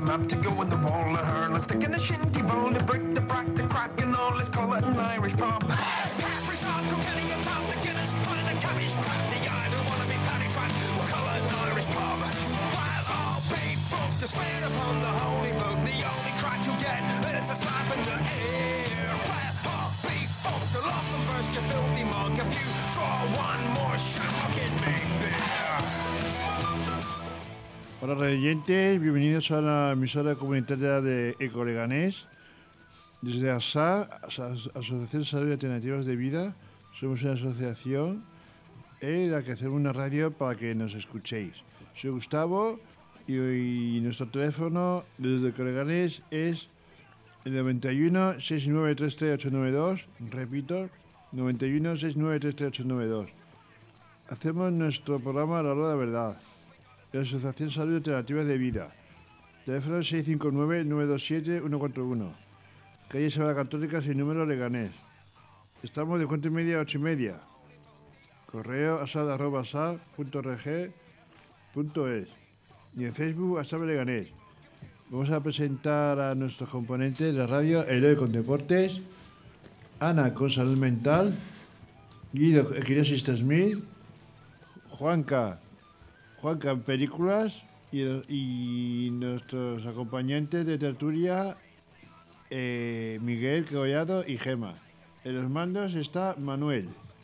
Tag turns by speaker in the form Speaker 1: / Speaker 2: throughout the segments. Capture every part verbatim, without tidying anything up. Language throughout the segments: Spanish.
Speaker 1: up to go in the wall and hurl and stick in the shinty bowl to break the crack, the crack and all. Let's call it an Irish pub. Caffrey's hard, Kilkenny and Pub, the Guinness, put in the cabbage crap. The I don't wanna be paddy track. We'll call it an Irish pub. While all be folk to swear upon the holy book, the only crack you get is a slap in the air. While all be folk to love them first, you filthy mug. If you draw one more shot, I'll get me beer.
Speaker 2: Hola radioyentes, bienvenidos a la emisora comunitaria de Ecoleganés. Desde ASA, Asociación Salud y Alternativas de Vida, somos una asociación en la que hacemos una radio para que nos escuchéis. Soy Gustavo y, y nuestro teléfono desde Ecoleganés es el noventa y uno, sesenta y nueve, treinta y tres, ochocientos noventa y dos, repito, noventa y uno, sesenta y nueve, treinta y tres, ochocientos noventa y dos. Hacemos nuestro programa a la hora de la verdad. La Asociación Salud y Alternativas de Vida. Teléfono seiscientos cincuenta y nueve, novecientos veintisiete, ciento cuarenta y uno. Calle Isabel Católica, sin número, Leganés. Estamos de cuatro y media a ocho y media. Correo asad arroba asad punto org punto es. Y en Facebook asad Leganés. Vamos a presentar a nuestros componentes de la radio: Eloy con deportes, Ana con salud mental, Guido equinosis tres mil, Juanca Juanca en películas y, y nuestros acompañantes de tertulia, eh, Miguel Collado y Gema. En los mandos está Manuel.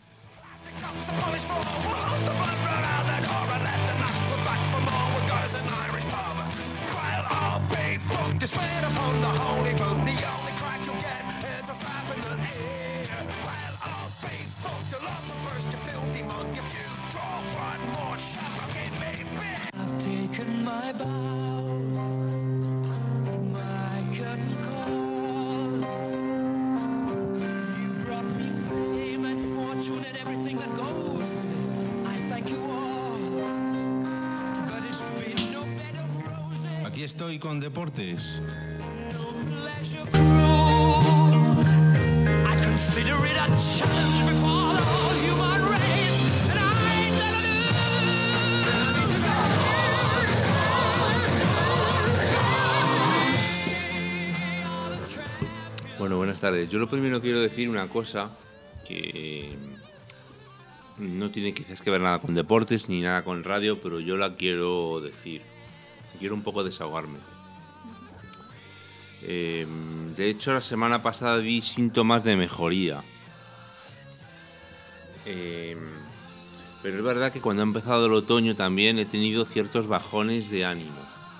Speaker 3: I've taken my bows, my curtain calls. You brought me fame and fortune and everything that goes with it. I thank you all, but it's been no bed of roses.
Speaker 4: Aquí estoy con deportes.
Speaker 3: No pleasure cruise. I consider it a challenge before the whole human race, and I ain't gonna lose.
Speaker 5: Bueno, buenas tardes. Yo lo primero quiero decir una cosa que no tiene quizás que ver nada con deportes ni nada con radio, pero yo la quiero decir. Quiero un poco desahogarme. Eh, de hecho, la semana pasada vi síntomas de mejoría. Eh, pero es verdad que cuando ha empezado el otoño también he tenido ciertos bajones de ánimo.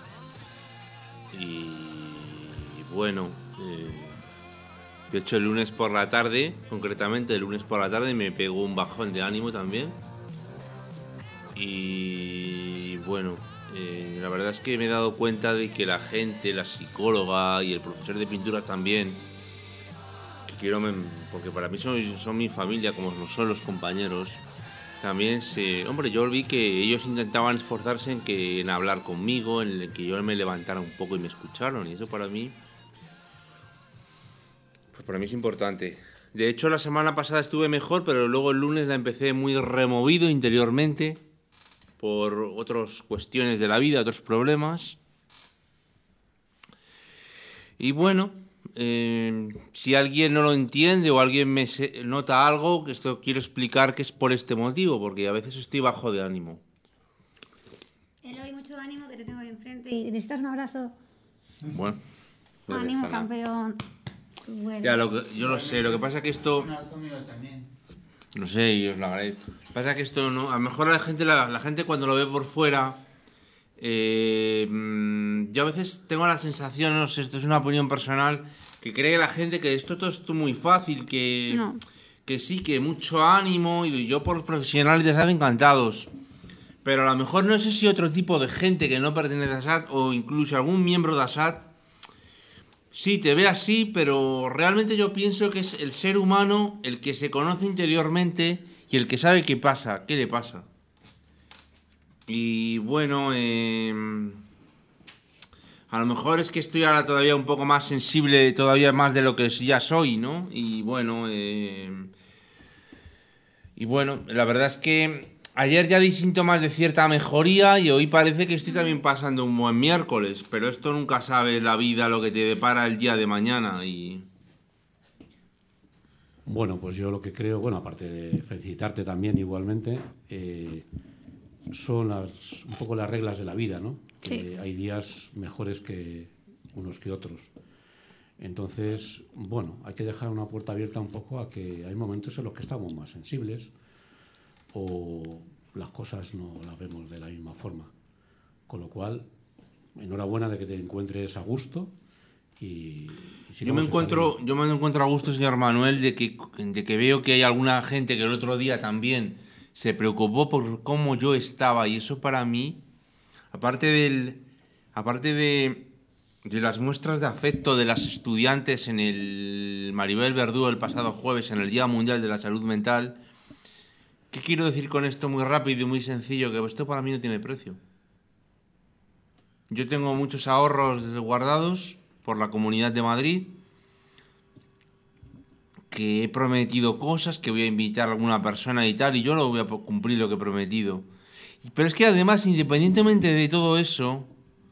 Speaker 5: Y bueno, eh, de hecho el lunes por la tarde, concretamente el lunes por la tarde me pegó un bajón de ánimo también. Y bueno, eh, la verdad es que me he dado cuenta de que la gente, la psicóloga y el profesor de pintura también, que quiero, porque para mí son, son mi familia, como no son los compañeros, también se... Hombre, yo vi que ellos intentaban esforzarse en, que, en hablar conmigo, en que yo me levantara un poco y me escucharon, y eso para mí... Pues para mí es importante. De hecho, la semana pasada estuve mejor, pero luego el lunes la empecé muy removido interiormente por otras cuestiones de la vida, otros problemas. Y bueno, eh, si alguien no lo entiende o alguien me se- nota algo, esto quiero explicar que es por este motivo, porque a veces estoy bajo de ánimo.
Speaker 6: Eloy, mucho ánimo, que te tengo ahí enfrente. ¿Y necesitas un abrazo?
Speaker 5: Bueno, no
Speaker 6: Ánimo,
Speaker 5: deja nada.
Speaker 6: campeón. Tú puedes.
Speaker 5: Ya, lo que, yo lo sé, lo que pasa que esto... No sé, y os lo agradezco. Pasa que esto no... A lo mejor la gente, la, la gente cuando lo ve por fuera... Eh, mm, yo a veces tengo la sensación, no sé, esto es una opinión personal, que cree la gente que esto todo es muy fácil, que,
Speaker 6: No.
Speaker 5: que sí, que mucho ánimo, y yo por los profesionales les saben encantados. Pero a lo mejor no sé si otro tipo de gente que no pertenece a ASAD, o incluso algún miembro de ASAD, sí, te ve así, pero realmente yo pienso que es el ser humano el que se conoce interiormente y el que sabe qué pasa, qué le pasa. Y bueno, eh, a lo mejor es que estoy ahora todavía un poco más sensible, todavía más de lo que ya soy, ¿no? Y bueno, eh, y bueno, la verdad es que Ayer ya di síntomas de cierta mejoría y hoy parece que estoy también pasando un buen miércoles, pero esto nunca sabes la vida lo que te depara el día de mañana y...
Speaker 7: Bueno, pues yo lo que creo, bueno, aparte de felicitarte también igualmente, eh, son las, un poco las reglas de la vida, ¿no?
Speaker 6: Sí.
Speaker 7: Eh, hay días mejores que unos que otros. Entonces, bueno, hay que dejar una puerta abierta un poco a que hay momentos en los que estamos más sensibles o las cosas no las vemos de la misma forma. Con lo cual, enhorabuena de que te encuentres a gusto. Y, y
Speaker 5: yo me encuentro yo me encuentro a gusto, señor Manuel, de que, de que veo que hay alguna gente que el otro día también se preocupó por cómo yo estaba, y eso para mí, aparte del aparte de, de las muestras de afecto de las estudiantes en el Maribel Verdú el pasado jueves, en el Día Mundial de la Salud Mental, ¿qué quiero decir con esto muy rápido y muy sencillo? Que esto para mí no tiene precio. Yo tengo muchos ahorros guardados por la Comunidad de Madrid, que he prometido cosas, que voy a invitar a alguna persona y tal, y yo lo voy a cumplir lo que he prometido. Pero es que además, independientemente de todo eso,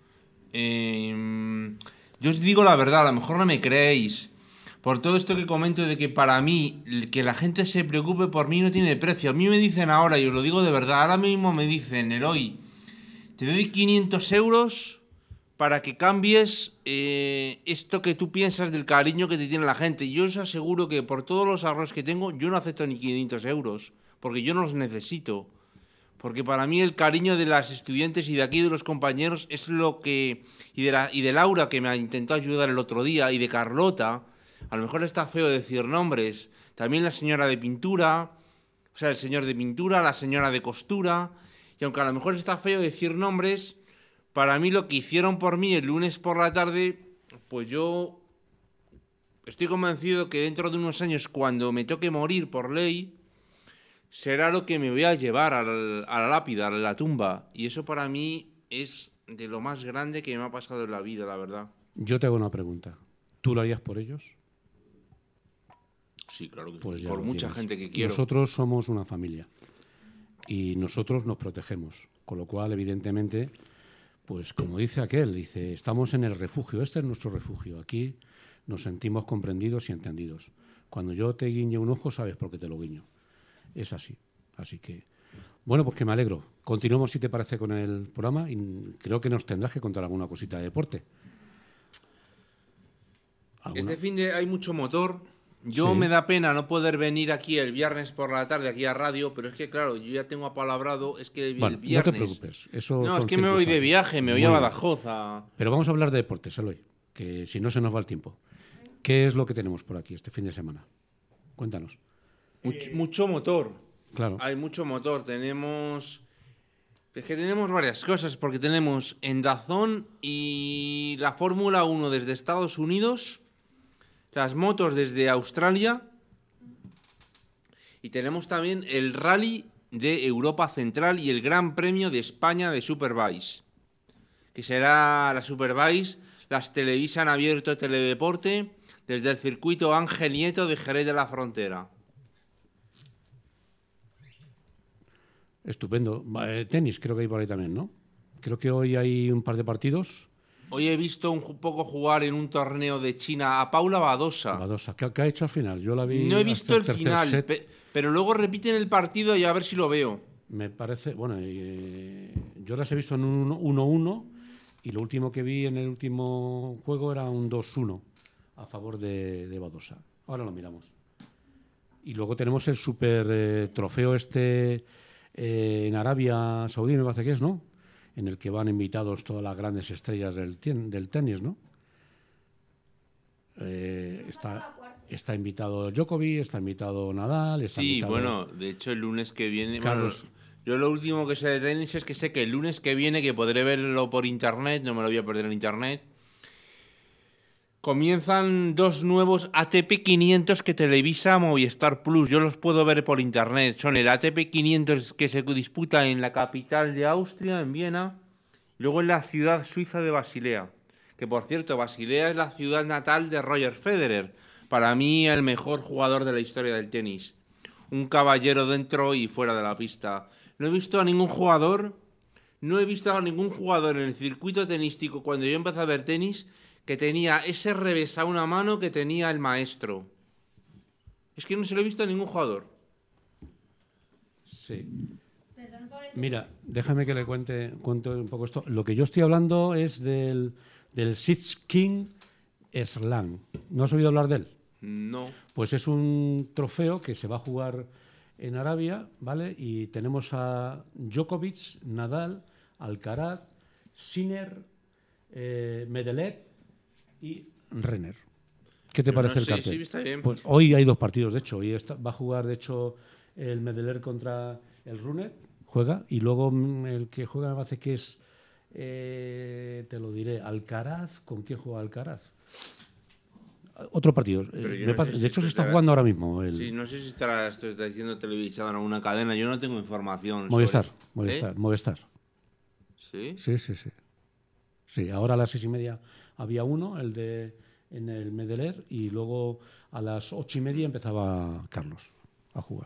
Speaker 5: eh, yo os digo la verdad, a lo mejor no me creéis, por todo esto que comento de que para mí, que la gente se preocupe por mí no tiene precio. A mí me dicen ahora, y os lo digo de verdad, ahora mismo me dicen, Eloy, te doy quinientos euros para que cambies eh, esto que tú piensas del cariño que te tiene la gente. Yo os aseguro que por todos los ahorros que tengo, yo no acepto ni quinientos euros, porque yo no los necesito. Porque para mí el cariño de las estudiantes y de aquí de los compañeros es lo que... Y de, la, y de Laura, que me intentó ayudar el otro día, y de Carlota, a lo mejor está feo decir nombres, también la señora de pintura, o sea, el señor de pintura, la señora de costura, y aunque a lo mejor está feo decir nombres... Para mí lo que hicieron por mí el lunes por la tarde, pues yo estoy convencido que dentro de unos años, cuando me toque morir por ley, será lo que me voy a llevar al, a la lápida, a la tumba. Y eso para mí es de lo más grande que me ha pasado en la vida, la verdad.
Speaker 7: Yo te hago una pregunta. ¿Tú lo harías por ellos?
Speaker 5: Sí, claro que
Speaker 7: Pues
Speaker 5: sí.
Speaker 7: ya
Speaker 5: Por
Speaker 7: lo
Speaker 5: mucha
Speaker 7: tienes.
Speaker 5: gente que quiero.
Speaker 7: Nosotros somos una familia y nosotros nos protegemos. Con lo cual, evidentemente... Pues como dice aquel, dice, estamos en el refugio, este es nuestro refugio, aquí nos sentimos comprendidos y entendidos. Cuando yo te guiño un ojo, sabes por qué te lo guiño. Es así. Así que, bueno, pues que me alegro. Continuamos, si te parece, con el programa y creo que nos tendrás que contar alguna cosita de deporte. ¿Alguna?
Speaker 5: Este fin de hay mucho motor. Yo
Speaker 7: Sí.
Speaker 5: me da pena no poder venir aquí el viernes por la tarde, aquí a radio, pero es que, claro, yo ya tengo apalabrado, es que el
Speaker 7: Bueno,
Speaker 5: viernes...
Speaker 7: no te preocupes. Eso
Speaker 5: No,
Speaker 7: son
Speaker 5: es que me voy de
Speaker 7: circunstancias.
Speaker 5: viaje, me voy
Speaker 7: Muy
Speaker 5: a
Speaker 7: bien.
Speaker 5: Badajoz a...
Speaker 7: Pero vamos a hablar de deportes, Eloy, que si no se nos va el tiempo. ¿Qué es lo que tenemos por aquí este fin de semana? Cuéntanos.
Speaker 5: Much- mucho motor.
Speaker 7: Claro.
Speaker 5: Hay mucho motor. Tenemos... Es que tenemos varias cosas, porque tenemos en DAZN y la Fórmula uno desde Estados Unidos, las motos desde Australia, y tenemos también el Rally de Europa Central y el Gran Premio de España de Superbike, que será la Superbike, las televisan abierto Teledeporte desde el circuito Ángel Nieto de Jerez de la Frontera.
Speaker 7: Estupendo. Va, eh, tenis creo que hay por ahí también, ¿no? Creo que hoy hay un par de partidos.
Speaker 5: Hoy he visto un ju- poco jugar en un torneo de China a Paula Badosa.
Speaker 7: Badosa. ¿Qué, qué ha hecho al final? Yo la vi
Speaker 5: No he
Speaker 7: hasta
Speaker 5: visto el
Speaker 7: tercer
Speaker 5: final,
Speaker 7: set.
Speaker 5: pe- pero luego repiten el partido y a ver si lo veo.
Speaker 7: Me parece, bueno, eh, yo las he visto en un uno uno y lo último que vi en el último juego era un dos uno a favor de, de Badosa. Ahora lo miramos. Y luego tenemos el super eh, trofeo este eh, en Arabia Saudí, me parece que es, ¿no? En el que van invitados todas las grandes estrellas del, tien- del tenis, ¿no? Eh, está, está invitado Djokovic, está invitado Nadal, está
Speaker 5: Sí,
Speaker 7: invitado...
Speaker 5: bueno, de hecho el lunes que viene... bueno,
Speaker 7: Carlos.
Speaker 5: yo lo último que sé de tenis es que sé que el lunes que viene, que podré verlo por internet, no me lo voy a perder en internet, comienzan dos nuevos A T P quinientos que televisa Movistar Plus. Yo los puedo ver por internet. Son el A T P quinientos que se disputa en la capital de Austria, en Viena, y luego en la ciudad suiza de Basilea. Que por cierto, Basilea es la ciudad natal de Roger Federer. Para mí, el mejor jugador de la historia del tenis. Un caballero dentro y fuera de la pista. no he visto a ningún jugador, no he visto a ningún jugador en el circuito tenístico cuando yo empecé a ver tenis que tenía ese revés a una mano que tenía el maestro. Es que no se lo he visto a ningún jugador.
Speaker 7: Sí. Mira, déjame que le cuente, cuente un poco esto. Lo que yo estoy hablando es del, del Six King Slam. ¿No has oído hablar de él?
Speaker 5: No.
Speaker 7: Pues es un trofeo que se va a jugar en Arabia, ¿vale? Y tenemos a Djokovic, Nadal, Alcaraz, Sinner, eh, Medvedev y Renner. ¿Qué te
Speaker 5: Pero
Speaker 7: parece
Speaker 5: no
Speaker 7: el
Speaker 5: sé,
Speaker 7: cartel?
Speaker 5: sí, está bien.
Speaker 7: Pues hoy hay dos partidos, de hecho. Hoy está- va a jugar, de hecho, el Medvedev contra el Runner, juega, y luego mm, el que juega me parece que es, eh, te lo diré, Alcaraz. ¿Con quién juega Alcaraz? Otro partido.
Speaker 5: Pero
Speaker 7: Eh,
Speaker 5: yo
Speaker 7: me
Speaker 5: no
Speaker 7: pa-
Speaker 5: sé si
Speaker 7: de hecho, se está
Speaker 5: estará-
Speaker 7: jugando ahora mismo. El
Speaker 5: Sí, no sé si estará, esto está diciendo televisado en alguna cadena. Yo no tengo información.
Speaker 7: Movistar,
Speaker 5: sobre-
Speaker 7: Movistar,
Speaker 5: ¿Eh?
Speaker 7: Movistar.
Speaker 5: ¿Sí?
Speaker 7: Sí, sí, sí. Sí, ahora a las seis y media había uno, el de en el Medvedev, y luego a las ocho y media empezaba Carlos a jugar.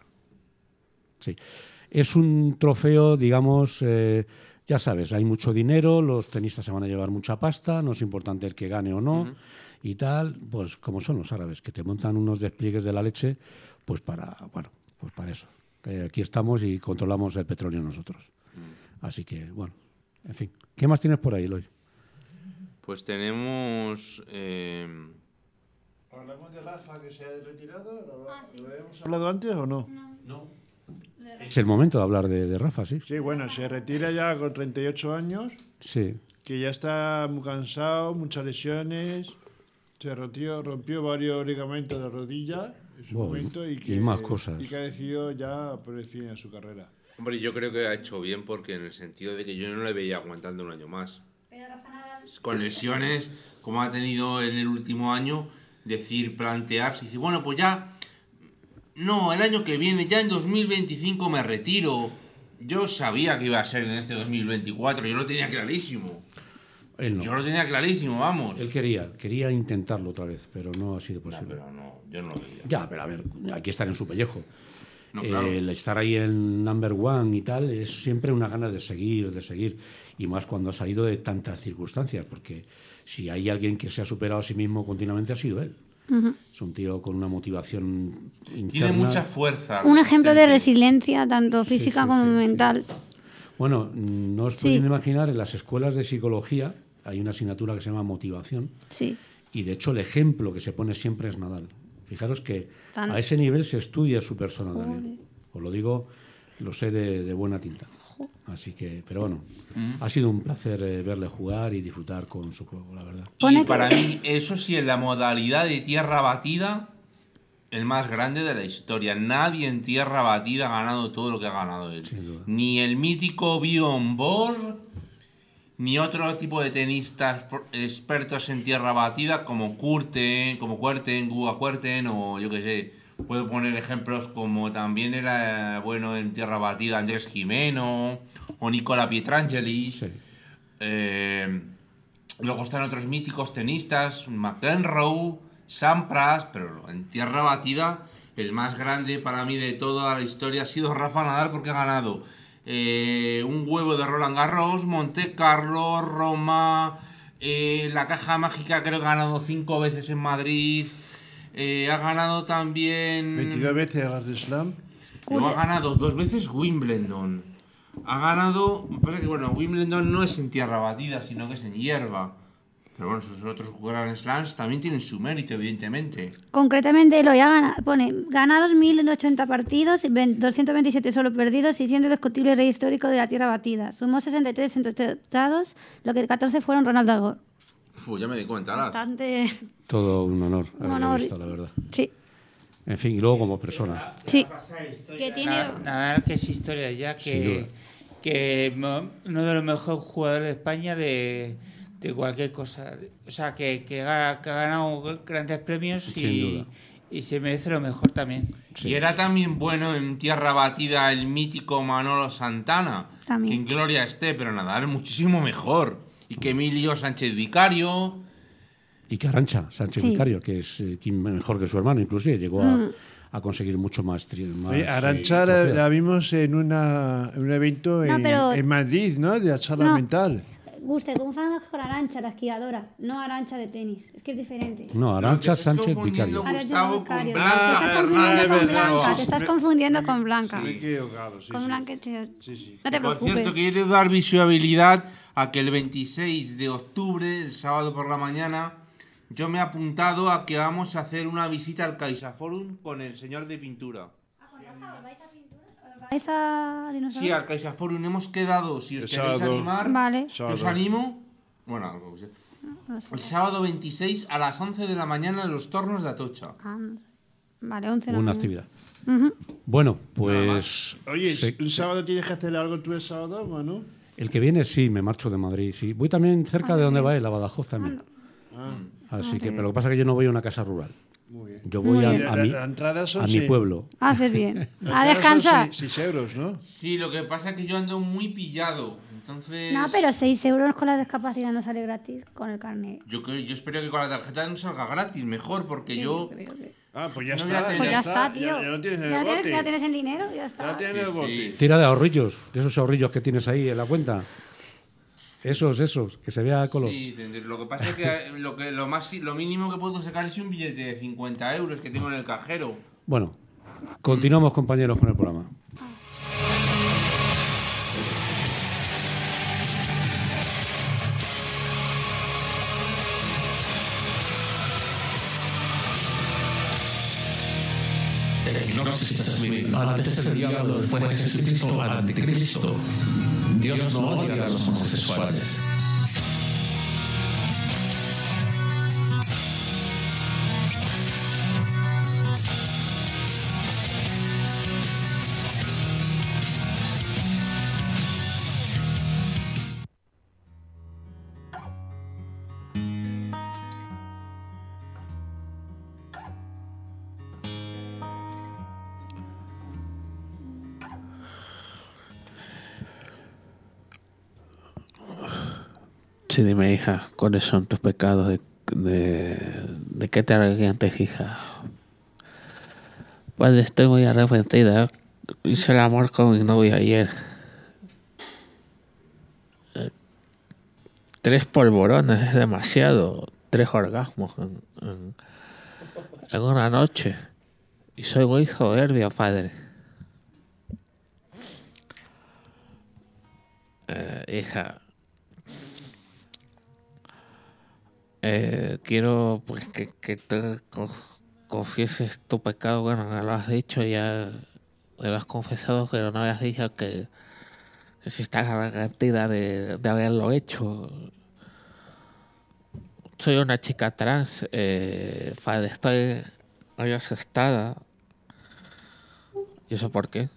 Speaker 7: Sí. Es un trofeo, digamos, eh, ya sabes, hay mucho dinero, los tenistas se van a llevar mucha pasta, no es importante el que gane o no,
Speaker 5: Ujú.
Speaker 7: y tal, pues como son los árabes, que te montan unos despliegues de la leche, pues para, bueno, pues para eso. Eh, aquí estamos y controlamos el petróleo nosotros. Así que, bueno, en fin. ¿Qué más tienes por ahí, Eloy?
Speaker 5: Pues tenemos... eh,
Speaker 2: ¿Hablamos de Rafa que se ha retirado? ¿Lo,
Speaker 6: Ah, sí.
Speaker 2: ¿lo hemos hablado antes o no?
Speaker 7: No. Es el momento de hablar de, de Rafa, sí.
Speaker 2: Sí, bueno, se retira ya con treinta y ocho años,
Speaker 7: Sí.
Speaker 2: que ya está muy cansado, muchas lesiones, se rompió, rompió varios ligamentos de rodilla en su
Speaker 7: Bueno,
Speaker 2: momento y,
Speaker 7: y
Speaker 2: que,
Speaker 7: más cosas.
Speaker 2: y que ha decidido ya poner fin a su carrera.
Speaker 5: Hombre, yo creo que ha hecho bien porque en el sentido de que yo no le veía aguantando un año más.
Speaker 6: Pero Rafa Nadal,
Speaker 5: Con lesiones, como ha tenido en el último año, decir, plantearse, y decir, bueno, pues ya, no, el año que viene, ya en dos mil veinticinco me retiro. Yo sabía que iba a ser en este dos mil veinticuatro, yo lo tenía clarísimo.
Speaker 7: Él no.
Speaker 5: Yo lo tenía clarísimo, vamos.
Speaker 7: Él quería, quería intentarlo otra vez, pero no ha sido
Speaker 5: Ya,
Speaker 7: posible.
Speaker 5: pero no, yo no lo veía.
Speaker 7: Ya, pero a ver, hay que estar en su pellejo.
Speaker 5: No,
Speaker 7: Eh,
Speaker 5: claro.
Speaker 7: el estar ahí en number one y tal es siempre una gana de seguir, de seguir. Y más cuando ha salido de tantas circunstancias, porque si hay alguien que se ha superado a sí mismo continuamente ha sido él. Es un tío con una motivación interna.
Speaker 5: Tiene mucha fuerza.
Speaker 6: un ejemplo de
Speaker 5: resistente.
Speaker 6: resiliencia, tanto física
Speaker 7: sí,
Speaker 6: como
Speaker 7: sí, sí.
Speaker 6: mental.
Speaker 7: Bueno, no os
Speaker 6: Sí.
Speaker 7: podéis imaginar, en las escuelas de psicología hay una asignatura que se llama motivación.
Speaker 6: Sí.
Speaker 7: Y de hecho el ejemplo que se pone siempre es Nadal. Fijaros que
Speaker 6: Tan-
Speaker 7: a ese nivel se estudia su persona también. Os lo digo, lo sé de, de buena tinta. Así que, pero bueno, ha sido un placer eh, verle jugar y disfrutar con su juego, la verdad.
Speaker 6: Pone
Speaker 5: Y
Speaker 6: que-
Speaker 5: para mí, eso sí, en la modalidad de tierra batida, el más grande de la historia. Nadie en tierra batida ha ganado todo lo que ha ganado él.
Speaker 7: Sin duda.
Speaker 5: Ni el mítico Bjorn Borg, ni otro tipo de tenistas pro- expertos en tierra batida como Kurten, como Kuerten, Guga Kuerten o yo qué sé. Puedo poner ejemplos como también era bueno en tierra batida Andrés Jimeno o Nicola Pietrangeli.
Speaker 7: Sí.
Speaker 5: Eh, luego están otros míticos tenistas, McEnroe, Sampras, pero en tierra batida el más grande para mí de toda la historia ha sido Rafa Nadal porque ha ganado eh, un huevo de Roland Garros, Monte Carlo, Roma, eh, la caja mágica creo que ha ganado cinco veces en Madrid, eh, ha ganado también...
Speaker 2: veintidós veces a las de Slam.
Speaker 5: Luego ha ganado dos veces Wimbledon. Ha ganado. Me parece que bueno, Wimbledon no es en tierra batida, sino que es en hierba. Pero bueno, esos otros Grand Slams también tienen su mérito, evidentemente.
Speaker 6: Concretamente, lo ya gana, pone ganados mil ochenta partidos, y ven- doscientos veintisiete solo perdidos y siendo discutible rey histórico de la tierra batida. Sumó sesenta y tres entretados, lo que catorce fueron Ronald Agor.
Speaker 5: Uf, ya me di cuenta, Alas.
Speaker 6: Bastante.
Speaker 7: Todo un honor
Speaker 6: Un
Speaker 7: haberlo
Speaker 6: honor.
Speaker 7: visto, la verdad.
Speaker 6: Sí,
Speaker 7: En fin, y luego como persona.
Speaker 6: sí.
Speaker 8: Que
Speaker 6: Que tiene-
Speaker 8: tiene... Nadal, que es historia ya,
Speaker 7: Sin duda.
Speaker 8: que, que mo- uno de los mejores jugadores de España de, de cualquier cosa. O sea, que, que, ha, que ha ganado grandes premios
Speaker 7: Sin
Speaker 8: y,
Speaker 7: duda.
Speaker 8: y se merece lo mejor también.
Speaker 7: Sí.
Speaker 5: Y era también bueno en tierra batida el mítico Manolo Santana.
Speaker 6: También.
Speaker 5: Que en gloria esté, pero Nadal es muchísimo mejor. Y que Emilio Sánchez Vicario.
Speaker 7: Y que Arantxa Sánchez
Speaker 6: Sí.
Speaker 7: Vicario, que es eh, quien mejor que su hermano, inclusive llegó a, a conseguir mucho más. tri- más
Speaker 2: Oye, Arantxa
Speaker 7: sí,
Speaker 2: la,
Speaker 7: trofeos.
Speaker 2: la vimos en, una, en un evento
Speaker 6: No,
Speaker 2: en,
Speaker 6: pero-
Speaker 2: en Madrid, ¿no? De la charla
Speaker 6: No.
Speaker 2: mental.
Speaker 6: Guste, confundas con Arantxa, la esquiadora, no Arantxa de tenis. Es que es diferente.
Speaker 7: No, Arantxa
Speaker 5: No, te estás
Speaker 7: Sánchez
Speaker 5: confundiendo
Speaker 7: Vicario.
Speaker 6: Arantxa
Speaker 5: Gustavo con
Speaker 6: Vicario.
Speaker 5: Blanca
Speaker 6: Te estás
Speaker 2: Hernández
Speaker 6: confundiendo con
Speaker 2: Bernados.
Speaker 6: Blanca, te estás
Speaker 2: Me-
Speaker 6: confundiendo con Blanca.
Speaker 2: Me he equivocado, sí.
Speaker 6: Con
Speaker 2: sí.
Speaker 6: Blanca, tío.
Speaker 2: Sí, sí.
Speaker 6: No te
Speaker 5: Por
Speaker 6: preocupes.
Speaker 5: cierto, quiero dar visibilidad a que el veintiséis de octubre, el sábado por la mañana, yo me he apuntado a que vamos a hacer una visita al CaixaForum con el señor de pintura.
Speaker 6: ¿Vais a dinosaurio?
Speaker 5: Sí, al CaixaForum hemos quedado, si os
Speaker 2: El
Speaker 5: queréis
Speaker 2: sábado.
Speaker 5: animar,
Speaker 6: Vale.
Speaker 2: Sábado.
Speaker 5: os animo. Bueno, algo que sea. El sábado veintiséis a las once de la mañana en los tornos de Atocha.
Speaker 6: Ah, vale, once de la
Speaker 7: Una
Speaker 6: mañana.
Speaker 7: actividad.
Speaker 6: Ujú.
Speaker 7: Bueno, pues.
Speaker 2: Oye,
Speaker 7: se-
Speaker 2: ¿un
Speaker 7: se-
Speaker 2: sábado tienes que hacer algo tú el sábado, Manu?
Speaker 7: el que viene sí, me marcho de Madrid. Sí. Voy también cerca de donde va él, a Badajoz también. Así que, pero lo que pasa es que yo no voy a una casa rural.
Speaker 2: Muy bien.
Speaker 7: Yo voy
Speaker 6: Muy
Speaker 7: a,
Speaker 6: bien.
Speaker 7: a
Speaker 2: La-
Speaker 7: mi,
Speaker 2: la entrada son
Speaker 7: a mi
Speaker 2: seis-
Speaker 7: pueblo.
Speaker 6: Haces bien.
Speaker 2: la
Speaker 6: A
Speaker 2: entrada son
Speaker 6: descansar.
Speaker 2: seis- seis euros, ¿no?
Speaker 5: Sí, lo que pasa es que yo ando muy pillado. Entonces.
Speaker 6: No, pero seis euros con la discapacidad no sale gratis con el carnet.
Speaker 5: Yo, creo- yo espero que con la tarjeta no salga gratis, mejor, porque yo.
Speaker 6: Creo que-
Speaker 2: Ah, pues ya
Speaker 5: No,
Speaker 2: está.
Speaker 5: ya te-
Speaker 6: Pues ya está, tío.
Speaker 2: Ya, ya lo tienes en
Speaker 6: Ya
Speaker 2: el
Speaker 6: tienes,
Speaker 2: bote.
Speaker 6: ya tienes el dinero, ya está.
Speaker 2: Ya tienes el
Speaker 5: Sí,
Speaker 2: bote.
Speaker 5: sí.
Speaker 7: Tira de ahorrillos, de esos ahorrillos que tienes ahí en la cuenta. Esos, esos, que se vea a color.
Speaker 5: Sí, te- lo que pasa es que eh, lo, que lo, más, lo mínimo que puedo sacar es un billete de cincuenta euros que tengo en el cajero.
Speaker 7: Bueno, continuamos, compañeros, con el programa.
Speaker 9: Equinoccios mil. Antes el diablo, después Jesucristo, al anticristo. Dios no odia a los homosexuales. Sí, dime, hija, ¿cuáles son tus pecados? ¿De, de, de qué te arrepientes, hija? Pues estoy muy arrepentida. Hice el amor con mi novia ayer. Eh, Tres polvorones es demasiado. Tres orgasmos en, en, en una noche. Y soy muy soberbia, padre. Eh, hija... Eh, quiero pues que, que te co- confieses tu pecado. Bueno, me lo has dicho, ya me lo has confesado, pero no habías dicho que, que si estás arrepentida de, de haberlo hecho. Soy una chica trans, eh, padre, estoy muy asustada. ¿Y eso por qué?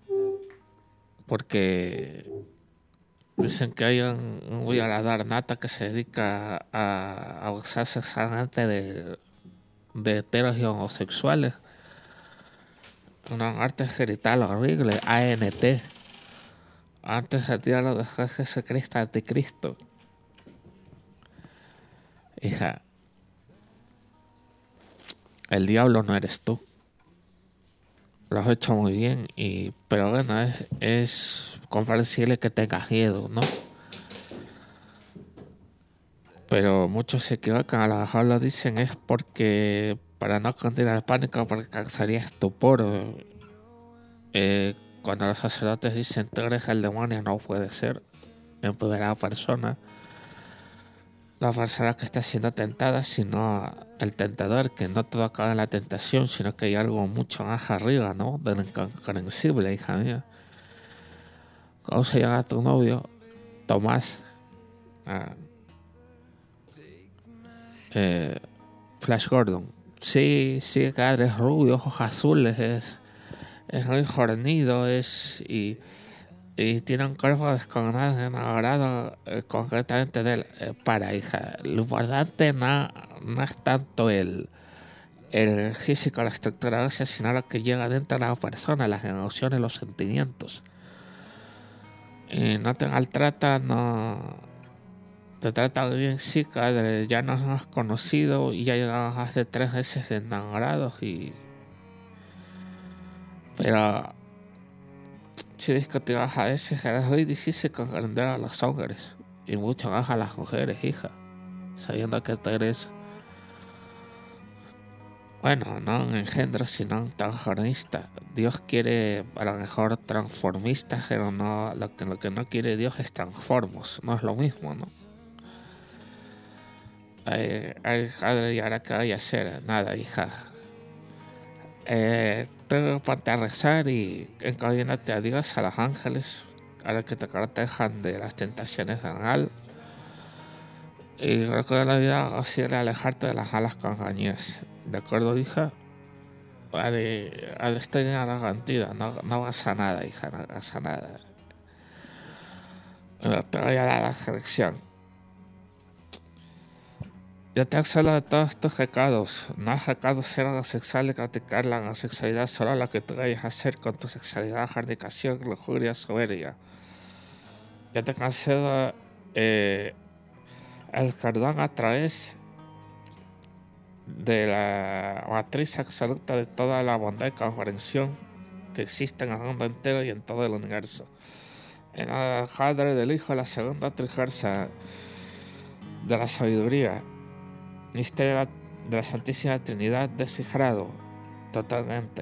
Speaker 9: Porque dicen que hay un, un violador nato que se dedica a, a usar sexualmente de, de heteros y homosexuales. Una arte genital horrible, A N T. Antes el diablo de Jesucristo anticristo. Hija, el diablo no eres tú. Lo has hecho muy bien, y pero bueno, es, es comprensible que tengas miedo, ¿no? Pero muchos se equivocan, a lo mejor lo dicen es porque para no contener el pánico, porque causaría estupor. Eh, cuando los sacerdotes dicen tú eres el demonio, no puede ser en primera persona la persona que está siendo tentada, sino el tentador, que no todo acaba en la tentación, sino que hay algo mucho más arriba, ¿no? Del incomprensible, hija mía. ¿Cómo se llama tu novio? Tomás. Ah. Eh, Flash Gordon. Sí, sí, claro, es rubio, ojos azules, es, es muy fornido, es... Y, y tiene un cuerpo descomunal, enamorado eh, concretamente de él. Eh, para, hija, lo importante no, no es tanto el, el físico, la estructura ósea, sino lo que llega dentro de la persona, las emociones, los sentimientos. Y no te maltrata, no te trata bien, chica, ya nos hemos conocido y ya llevamos más de tres meses de enamorados y Pero si discutimos a veces, es muy difícil comprender a los hombres y mucho más a las mujeres, hija, sabiendo que tú eres, bueno, no un engendro, sino un transformista. Dios quiere a lo mejor transformistas, pero no, lo que, lo que no quiere Dios es transformos, no es lo mismo, ¿no? Ay, ay, padre, ¿y ahora qué voy a hacer? Nada, hija. Eh, tú ponte a rezar y encomiéndate a Dios, a los ángeles, para que te protejan de las tentaciones del mal. Y recuerda la vida así de alejarte de las malas compañías. ¿De acuerdo, hija? Vale, estoy en la garantía, no, no pasa nada, hija, no pasa nada. Bueno, te voy a dar la corrección. Yo te exhalo de todos tus pecados. No has pecado ser homosexual y practicar la homosexualidad, solo lo que tú vayas a hacer con tu sexualidad, fornicación, lujuria, soberbia. Yo te concedo eh, el perdón a través de la matriz absoluta de toda la bondad y comprensión que existe en el mundo entero y en todo el universo. En el Padre, del Hijo, la segunda trifuerza de la sabiduría, misterio de la Santísima Trinidad descifrado totalmente.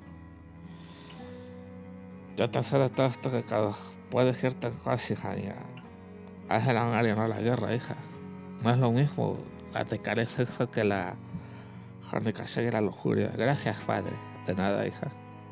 Speaker 9: Yo te cedo todos estos pecados. Puedes irte en paz, hija mía. Haz el amor y no la guerra, hija. No es lo mismo atacar el sexo que la fornicación y la lujuria. Gracias, padre. De nada, hija.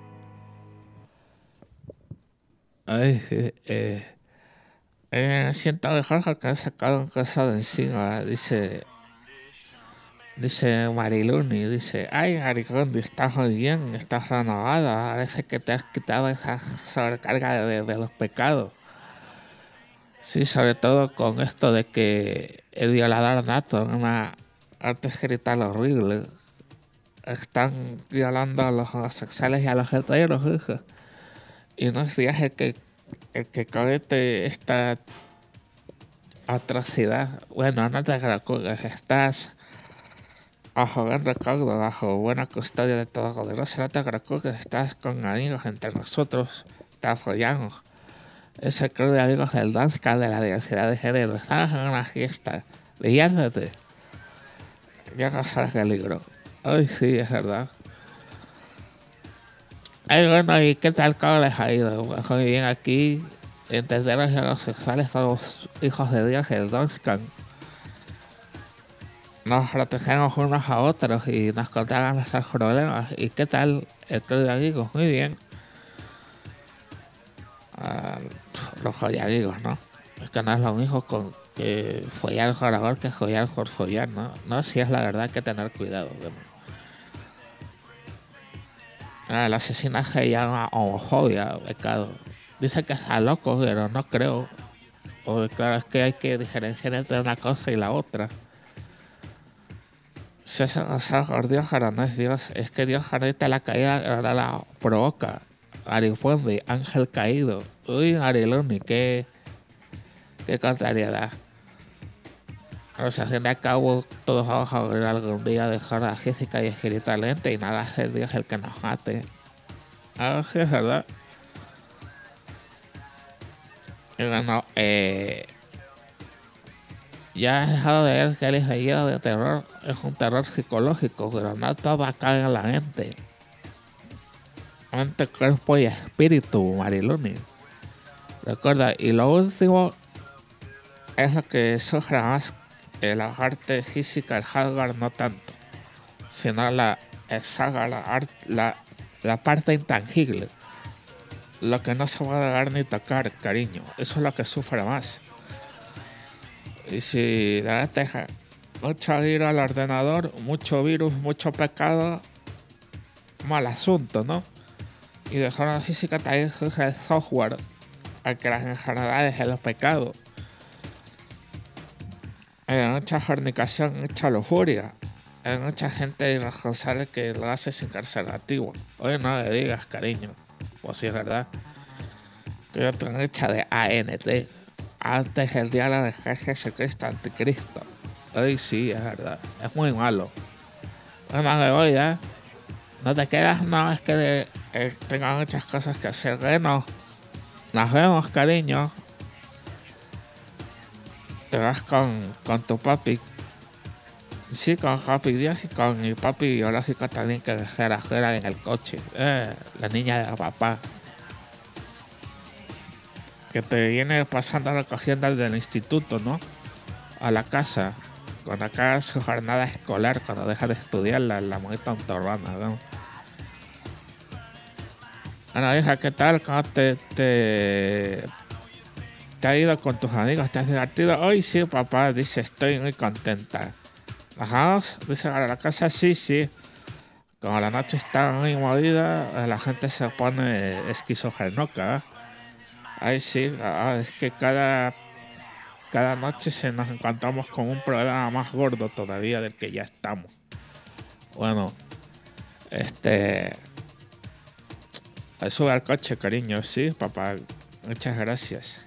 Speaker 9: Ay, eh, eh, eh, siento mejor porque he sacado un queso de encima. Dice, dice Mariluni, dice, ay, Maricondi, estás muy bien, estás renovada. Parece que te has quitado esa sobrecarga de, de los pecados. Sí, sobre todo con esto de que el violador nato, una arte genital horrible, están violando a los homosexuales y a los heteros, hija. Y no seas el que, el que comete esta atrocidad. Bueno, no te preocupes, estás bajo buen recuerdo, bajo buena custodia de Todopoderoso. No te preocupes, estás con amigos entre nosotros, te apoyamos. Es el club de amigos del Danska de la diversidad de género. Estamos en una fiesta, diviértete. Ya pasarás el libro. Ay, sí, es verdad. Ay, bueno, ¿y qué tal? ¿Cómo les ha ido? Muy bien, aquí entendemos que los sexuales somos hijos de Dios, el Donskan. Nos protegemos unos a otros y nos contamos nuestros problemas. ¿Y qué tal el club de amigos? Muy bien. Uh, los follamigos, ¿no? Es que no es lo mismo con que follar por amor que follar por follar, ¿no? No, si es la verdad, hay que tener cuidado. El asesino se llama homofobia, pecado. Dice que está loco, pero no creo. Porque claro, es que hay que diferenciar entre una cosa y la otra. Si es pasado por Dios, pero no es Dios. Es que Dios ahorita la caída ahora la provoca. Arifuende, ángel caído. Uy, Ariluni, qué, qué contrariedad. O sea, al fin y al cabo, todos vamos a morir algún día de forma física y espiritualmente, y nada es Dios el que nos mate. Ah, sí, es verdad. Y bueno, eh, ya he dejado de ver que el estallido de terror es un terror psicológico, pero no todo acá en la mente. Mente, cuerpo y espíritu, Mariluni. Recuerda, y lo último es lo que sufre más. La parte física, el hardware no tanto, sino la, el hardware, la, art, la, la parte intangible, lo que no se puede ver ni tocar, cariño. Eso es lo que sufre más. Y si le deja mucho virus al ordenador, mucho virus, mucho pecado, mal asunto, ¿no? Y de forma física también sufre el software, al que las enfermedades y los pecados. Hay mucha fornicación, mucha lujuria. Hay mucha gente irresponsable que lo hace sin conservativo. Oye, no le digas, cariño. Pues sí, es verdad. Que yo tengo hecha de A N T. Antes el diablo de Jesucristo anticristo. Hoy sí, es verdad. Es muy malo. Bueno, me voy, ¿eh? No te quedas, no, es que de, eh, tengo muchas cosas que hacer. Bueno, nos vemos, cariño. Te vas con, con tu papi. Sí, con papi Dios y con mi papi biológico también, que dejé afuera en el coche. Eh, la niña de papá. Que te viene pasando recogiendo del instituto, ¿no? A la casa. Cuando acaba su jornada escolar, cuando deja de estudiar la, la muy tontorrona, ¿no? Bueno, hija, ¿qué tal? ¿Cómo te, te, te ha ido con tus amigos? ¿Te has divertido? Hoy sí, papá, dice, estoy muy contenta. Ajá, dice, a la casa sí, sí. Como la noche está muy movida, la gente se pone esquizofrenoca. Ay, sí, ah, es que cada, cada noche se nos encontramos con un problema más gordo todavía del que ya estamos. Bueno, este... sube al coche, cariño. Sí, papá, muchas gracias.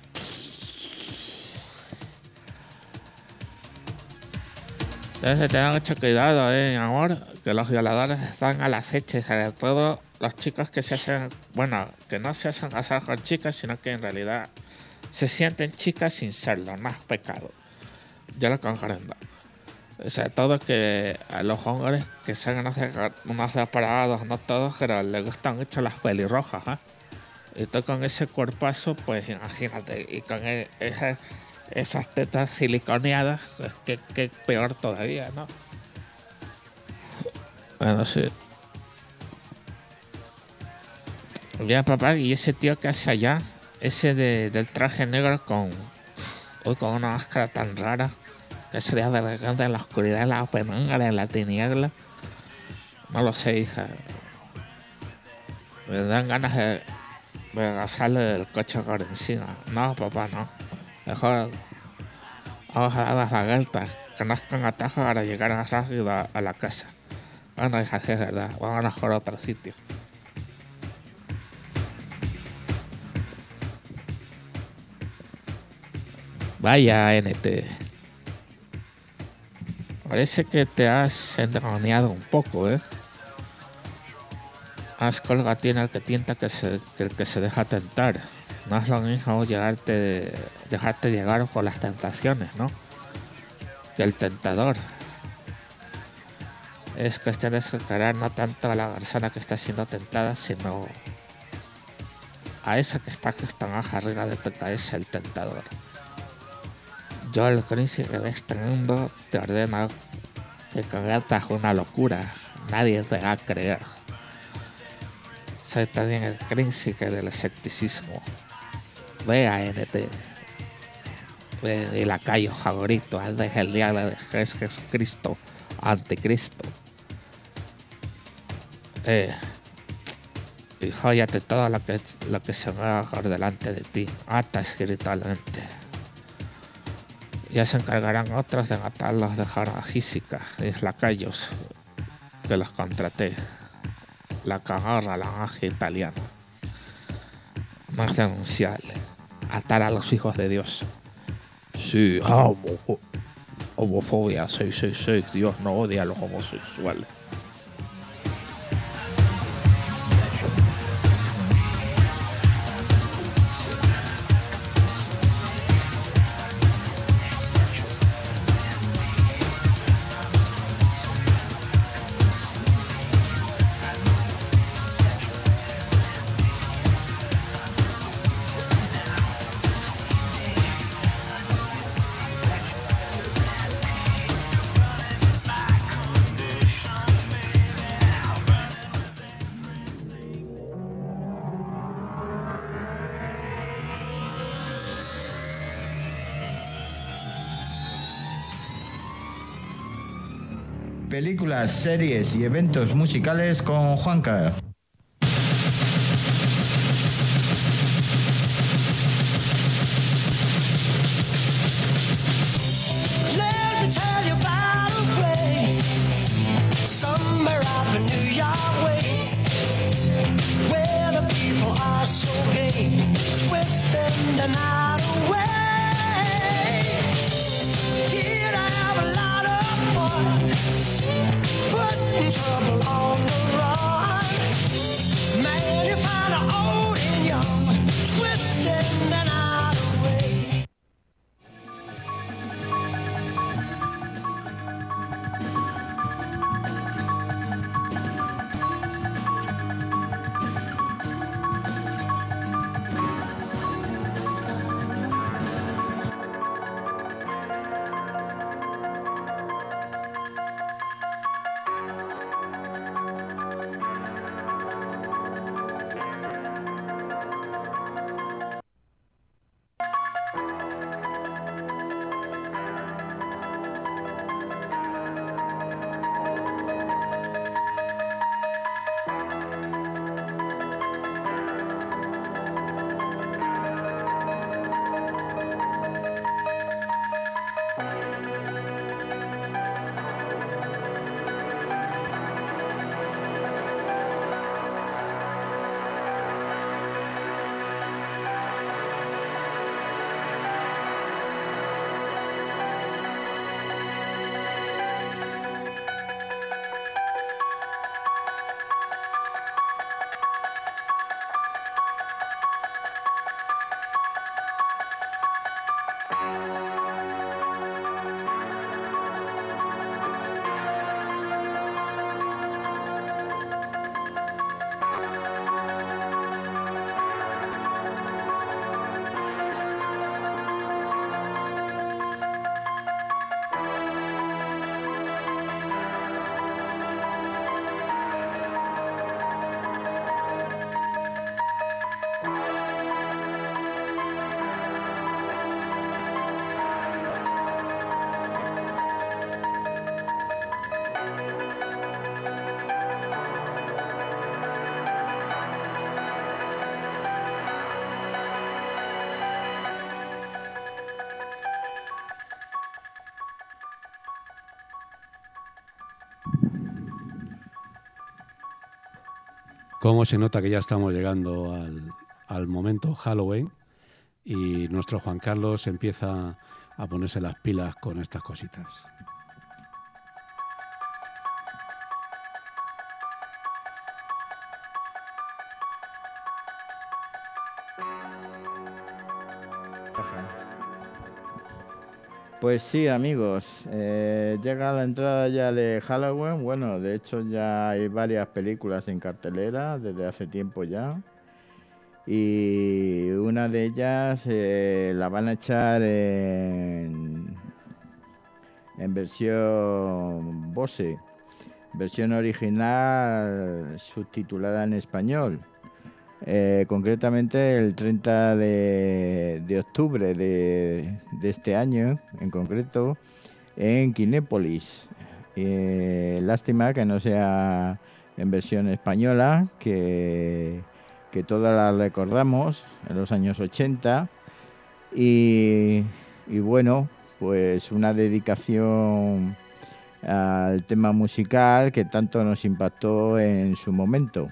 Speaker 9: Debes de tener mucho cuidado, eh, mi amor, que los violadores están al acecho, y sobre todo los chicos que se hacen, bueno, que no se hacen casar con chicas, sino que en realidad se sienten chicas sin serlo, no es pecado. Yo lo comprendo. Sobre todo que a los hombres que son unos, unos depravados, no todos, pero les gustan mucho las pelirrojas, ¿eh? Y tú con ese cuerpazo, pues imagínate, y con el, esa, esas tetas siliconeadas, pues que, que peor todavía, ¿no? Bueno, sí. Bien, papá, ¿y ese tío que hace allá? Ese de, del traje negro con, uy, con una máscara tan rara, que sería de repente en la oscuridad, en la penumbra, en la tiniebla. No lo sé, hija. Me dan ganas de, de agazarle del coche por encima. No, papá, no. Mejor vamos a dar las vueltas, que no es con atajo para llegar más rápido a, a la casa. Bueno, hija, sí es verdad. Vámonos por otro sitio. Vaya, N T. Parece que te has endemoniado un poco, ¿eh? Haz colgatina el que tienta que, se, que el que se deja tentar. No es lo mismo llegarte, dejarte llegar por las tentaciones, ¿no? Que el tentador. Es cuestión de escoger no tanto a la persona que está siendo tentada, sino a esa que está justo más arriba de tu cabeza, el tentador. Yo, el príncipe de este mundo, te ordeno que conviertas una locura. Nadie te va a creer. Soy también el príncipe del escepticismo. Ve a N T. Ve de lacayo favorito. Antes el diablo de Jesucristo, anticristo. Eh, y jóyate todo lo que, lo que se mueva por delante de ti. Ata espiritualmente. Ya se encargarán otros de matarlos de forma física, mis lacayos, que los contraté. La camorra, la magia italiana. Más denunciable. Atar a los hijos de Dios. Sí, homo, homofobia, seis seis seis. Dios no odia a los homosexuales.
Speaker 10: Películas, series y eventos musicales con Juancar.
Speaker 11: Let me tell you about a place somewhere out in New York ways, where the people are so gay, twisting the night away. Here I have a lot of fun, putting trouble on the run.
Speaker 7: cómo se nota que ya estamos llegando al, al momento Halloween y nuestro Juan Carlos empieza a ponerse las pilas con estas cositas.
Speaker 12: Pues sí, amigos, eh, llega la entrada ya de Halloween. Bueno, de hecho ya hay varias películas en cartelera desde hace tiempo ya. Y una de ellas eh, la van a echar en, en versión Bose, versión original subtitulada en español. Eh, concretamente el treinta de, de octubre de, de este año, en concreto, en Kinépolis. Eh, lástima que no sea en versión española, que, que todas las recordamos en los años ochenta. Y, y bueno, pues una dedicación al tema musical que tanto nos impactó en su momento.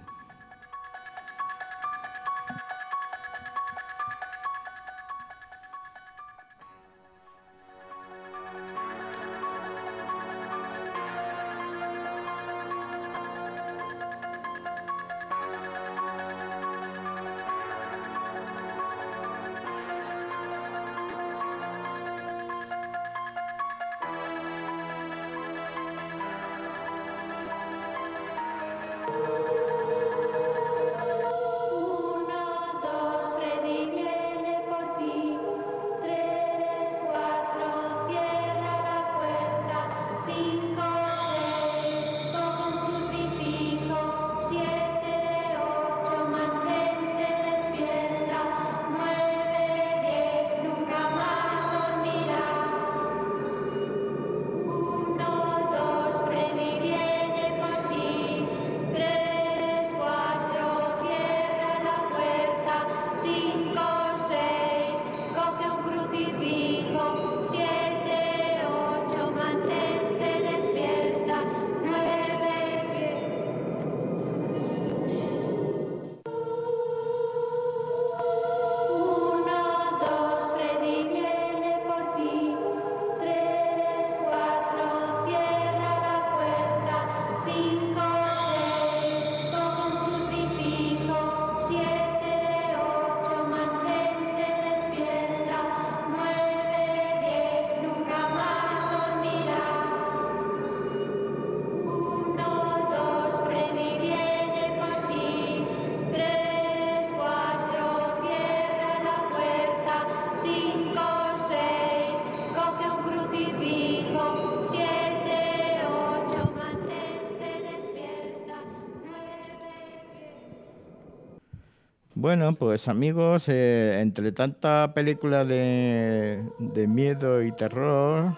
Speaker 12: Bueno, pues amigos, eh, entre tanta película de, de miedo y terror,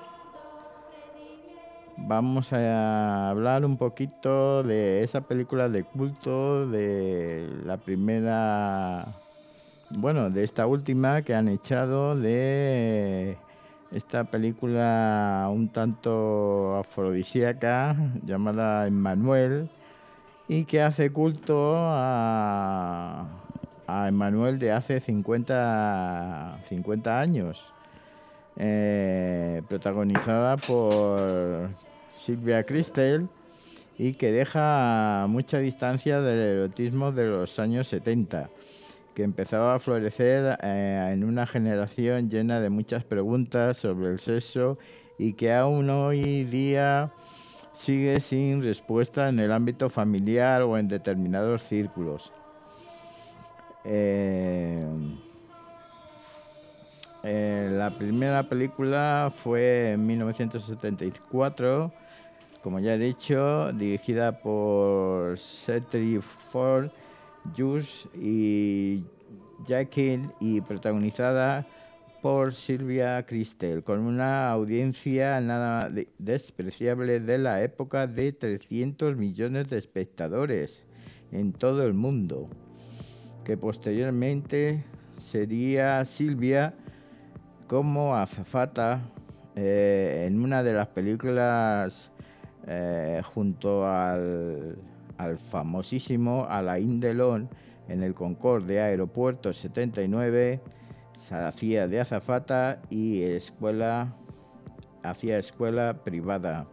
Speaker 12: vamos a hablar un poquito de esa película de culto, de la primera, bueno, de esta última que han echado, de esta película un tanto afrodisíaca llamada Emmanuel, y que hace culto a... a Emmanuel de hace cincuenta, cincuenta años, eh, protagonizada por Sylvia Kristel y que deja mucha distancia del erotismo de los años setenta, que empezaba a florecer eh, en una generación llena de muchas preguntas sobre el sexo y que aún hoy día sigue sin respuesta en el ámbito familiar o en determinados círculos. Eh, eh, la primera película fue en mil novecientos setenta y cuatro, como ya he dicho, dirigida por Cedric Ford Hughes y Jacqueline y protagonizada por Sylvia Kristel, con una audiencia nada de- despreciable de la época de trescientos millones de espectadores en todo el mundo, que posteriormente sería Sylvia como azafata eh, en una de las películas eh, junto al al famosísimo Alain Delon en el Concorde Aeropuerto setenta y nueve, se hacía de azafata y escuela, hacía escuela privada.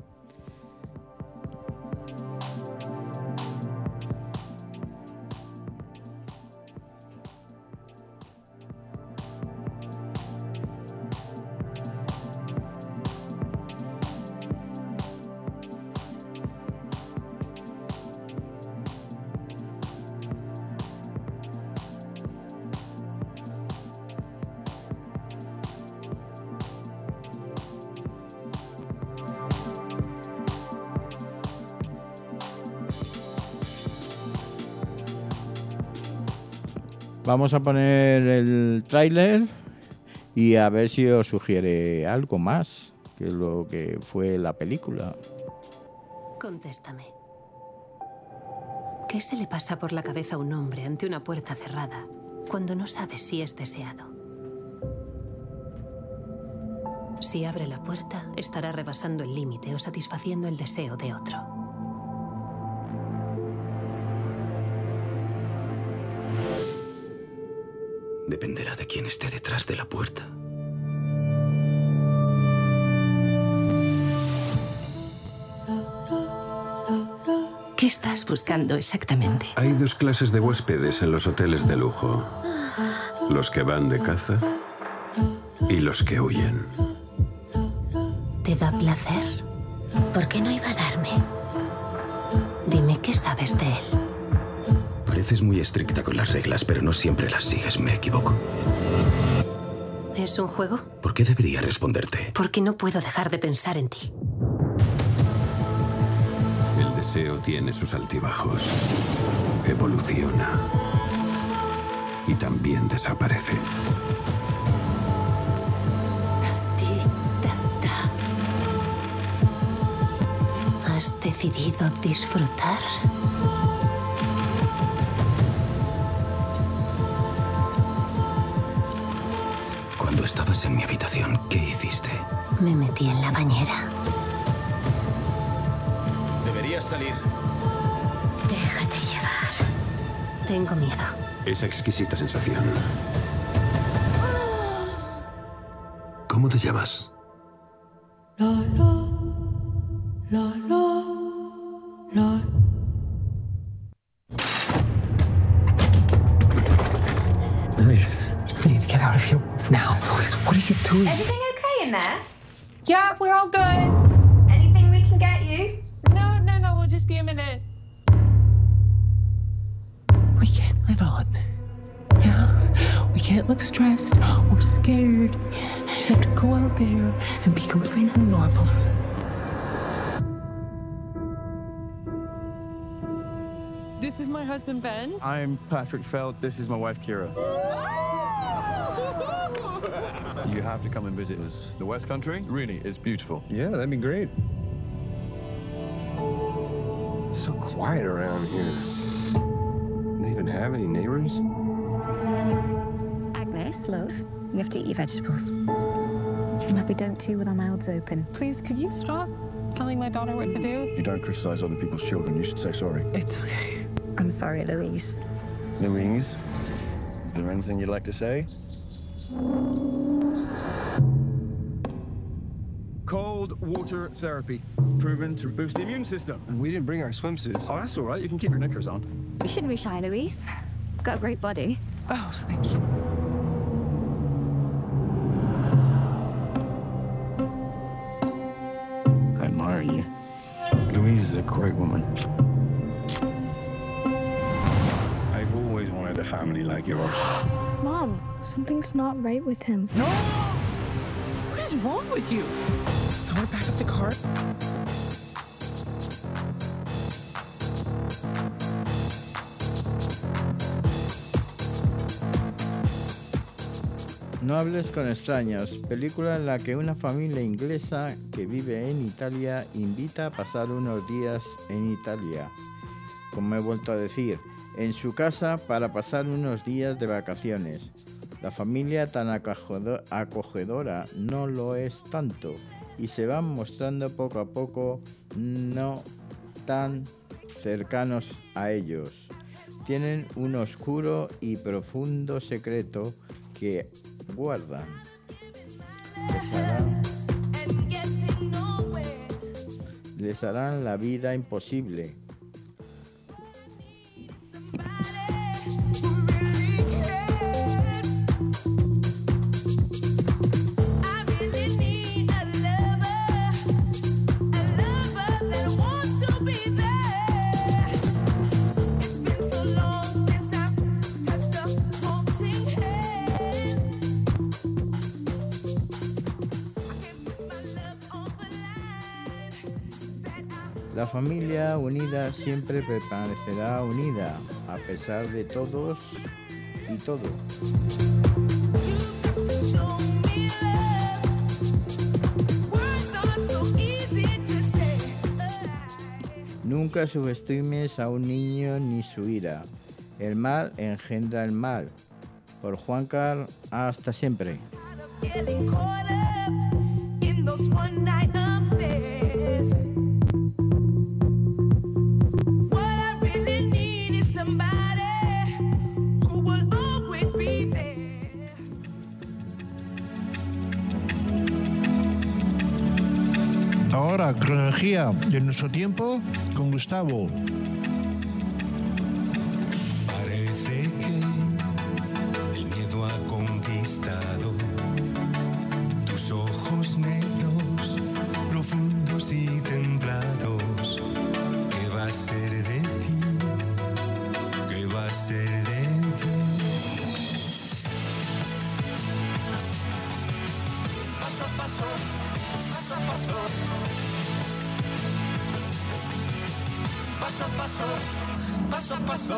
Speaker 12: Vamos a poner el tráiler y a ver si os sugiere algo más que lo que fue la película.
Speaker 13: Contéstame. ¿Qué se le pasa por la cabeza a un hombre ante una puerta cerrada cuando no sabe si es deseado? Si abre la puerta, estará rebasando el límite o satisfaciendo el deseo de otro.
Speaker 14: Dependerá de quién esté detrás de la puerta.
Speaker 13: ¿Qué estás buscando exactamente?
Speaker 15: Hay dos clases de huéspedes en los hoteles de lujo. Los que van de caza y los que huyen.
Speaker 13: ¿Te da placer? ¿Por qué no iba a darme? Dime qué sabes de él.
Speaker 14: Pareces muy estricta con las reglas, pero no siempre las sigues. ¿Me equivoco?
Speaker 13: ¿Es un juego?
Speaker 14: ¿Por qué debería responderte?
Speaker 13: Porque no puedo dejar de pensar en ti.
Speaker 15: El deseo tiene sus altibajos. Evoluciona. Y también desaparece.
Speaker 13: ¿Has decidido disfrutar?
Speaker 14: Cuando estabas en mi habitación, ¿qué hiciste?
Speaker 13: Me metí en la bañera.
Speaker 14: Deberías salir.
Speaker 13: Déjate llevar. Tengo miedo.
Speaker 15: Esa exquisita sensación.
Speaker 14: ¿Cómo te llamas?
Speaker 3: Lolo, Lolo, Lolo.
Speaker 16: Louise, you need to get out of here now. Louise, what are you doing?
Speaker 17: Everything okay in there?
Speaker 18: Yeah, we're all good.
Speaker 17: Anything we can get you?
Speaker 18: No, no, no, we'll just be a minute.
Speaker 16: We can't let on. Yeah? We can't look stressed or scared. We just have to go out there and be completely normal.
Speaker 18: This is my husband, Ben.
Speaker 19: I'm Patrick Feld. This is my wife, Kira. You have to come and visit us. The West Country, really, it's beautiful.
Speaker 20: Yeah, that'd be great. It's so quiet around here. Don't even have any neighbors?
Speaker 21: Agnes, love, you have to eat your vegetables. And we don't chew with our mouths open.
Speaker 18: Please, could you stop telling my daughter what to do?
Speaker 19: You don't criticize other people's children. You should say sorry.
Speaker 18: It's okay.
Speaker 21: I'm sorry, Louise.
Speaker 19: Louise, is there anything you'd like to say? Cold water therapy, proven to boost the immune system.
Speaker 20: And we didn't bring our swimsuits.
Speaker 19: Oh, that's all right. You can keep your knickers on.
Speaker 21: You shouldn't be shy, Louise. You've got a great body.
Speaker 18: Oh, thank you.
Speaker 19: I admire you. Louise is a great woman. I've always wanted a family like yours.
Speaker 21: Mom, something's not right with him.
Speaker 18: No! What is wrong with you?
Speaker 16: I want to back up the car.
Speaker 12: No hables con extraños, película en la que una familia inglesa que vive en Italia invita a pasar unos días en Italia. Como he vuelto a decir, en su casa para pasar unos días de vacaciones. La familia tan acogedo- acogedora no lo es tanto y se van mostrando poco a poco no tan cercanos a ellos. Tienen un oscuro y profundo secreto que guardan. Les harán, les harán la vida imposible. La familia unida siempre permanecerá unida, a pesar de todos y todo. Nunca subestimes a un niño ni su ira. El mal engendra el mal. Por Juan Carl, hasta siempre.
Speaker 2: Ahora, cronología de nuestro tiempo con Gustavo.
Speaker 1: Parece que el miedo ha conquistado tus ojos negros, profundos y templados. ¿Qué va a ser de ti? ¿Qué va a ser de ti?
Speaker 11: Paso a paso, paso a paso. Paso a paso, paso a paso.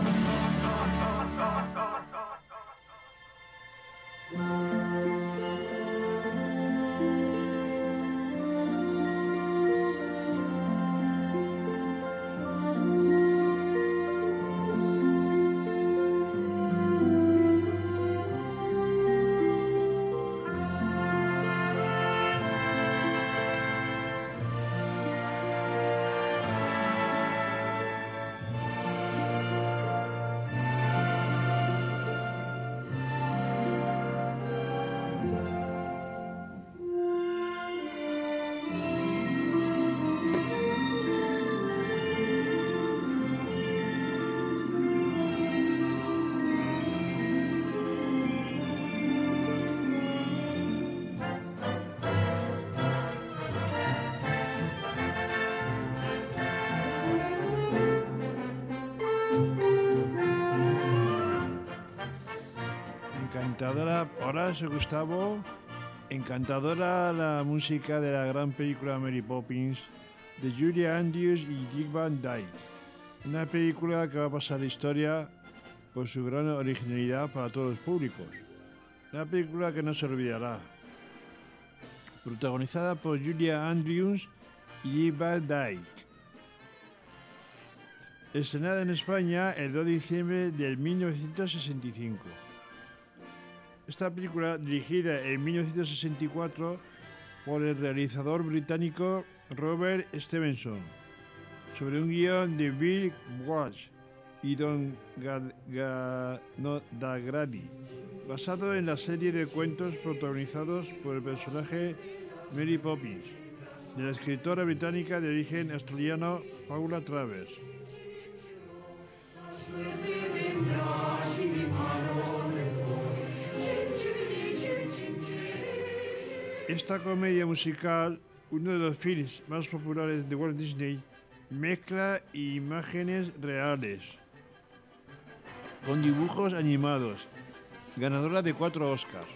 Speaker 2: Encantadora, ahora soy Gustavo. Encantadora la música de la gran película Mary Poppins de Julie Andrews y Dick Van Dyke. Una película que va a pasar la historia por su gran originalidad para todos los públicos. Una película que no se olvidará. Protagonizada por Julia Andrews y Dick Van Dyke. Estrenada en España el dos de diciembre del mil novecientos sesenta y cinco. Esta película, dirigida en mil novecientos sesenta y cuatro por el realizador británico Robert Stevenson, sobre un guión de Bill Walsh y Don Dagradi, basado en la serie de cuentos protagonizados por el personaje Mary Poppins, de la escritora británica de origen australiano Paula Travers. Esta comedia musical, uno de los films más populares de Walt Disney, mezcla imágenes reales con dibujos animados, ganadora de cuatro Oscars.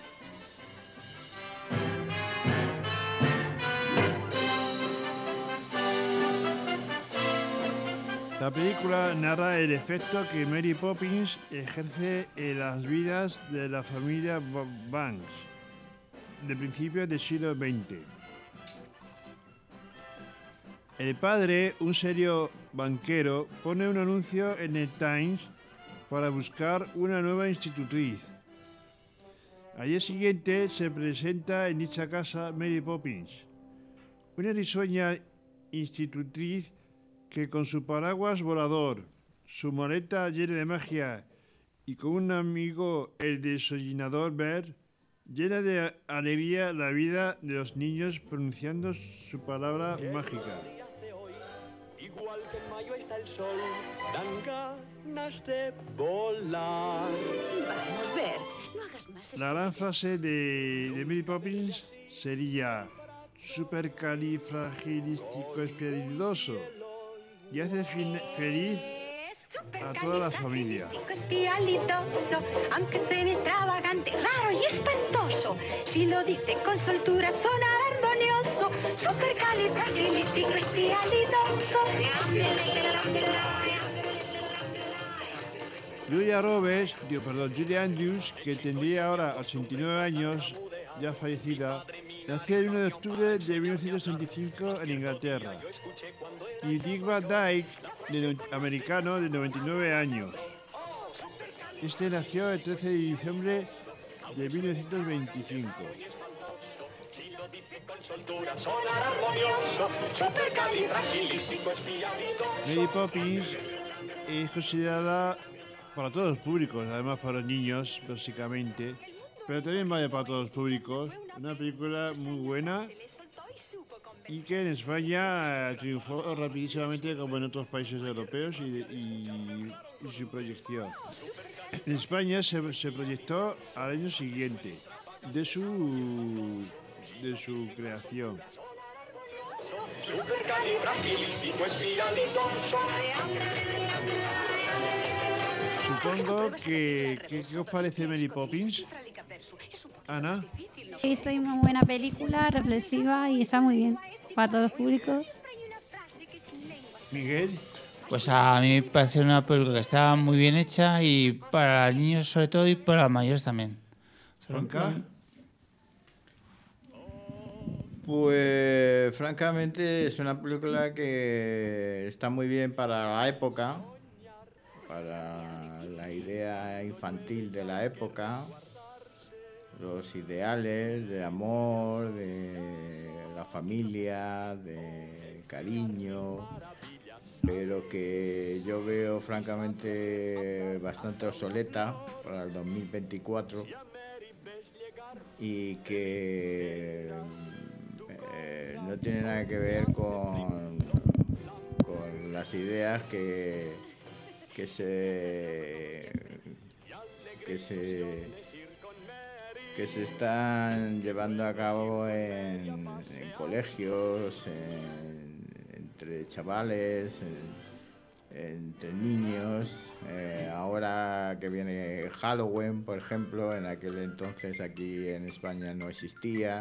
Speaker 2: La película narra el efecto que Mary Poppins ejerce en las vidas de la familia Banks de principios del siglo veinte. El padre, un serio banquero, pone un anuncio en el Times para buscar una nueva institutriz. Al día siguiente se presenta en dicha casa Mary Poppins, una risueña institutriz que con su paraguas volador, su maleta llena de magia y con un amigo, el desollinador Bert, llena de alegría la vida de los niños pronunciando su palabra mágica.
Speaker 11: Igual que en mayo está el sol, dan ganas de volar.
Speaker 4: Vamos, Bert, no hagas más.
Speaker 2: La gran frase de, de Mary Poppins sería supercalifragilisticoexpialidoso y hace fin- feliz a toda la familia.
Speaker 22: Espialidoso, aunque suene extravagante, raro y espantoso, si lo dicen con soltura sonará armonioso. Supercalifragilisticoexpialidoso.
Speaker 2: Julia Roberts, digo, perdón, Julia Andrews, que tendría ahora ochenta y nueve años, ya fallecida, nació el uno de octubre de mil novecientos sesenta y cinco en Inglaterra. Y Dick Van Dyke, de, americano, de noventa y nueve años. Este nació el trece de diciembre de mil novecientos veinticinco. Mary Poppins es considerada para todos los públicos, además para los niños, básicamente, pero también vale para todos los públicos. Una película muy buena y que en España triunfó rapidísimamente como en otros países europeos y, y, y su proyección. En España se, se proyectó al año siguiente de su, de su creación. Supongo que, que ¿qué os parece Mary Poppins? Ana.
Speaker 6: He visto una buena película, reflexiva y está muy bien para todos los públicos.
Speaker 2: Miguel.
Speaker 8: Pues a mí me parece una película que está muy bien hecha y para niños sobre todo y para mayores también.
Speaker 2: Franca.
Speaker 12: Pues francamente es una película que está muy bien para la época, para la idea infantil de la época, los ideales de amor, de la familia, de cariño, pero que yo veo francamente bastante obsoleta para el dos mil veinticuatro y que eh, no tiene nada que ver con, con las ideas que, que se que se que se están llevando a cabo en, en colegios, en, entre chavales, en, entre niños. Eh, ahora que viene Halloween, por ejemplo, en aquel entonces aquí en España no existía,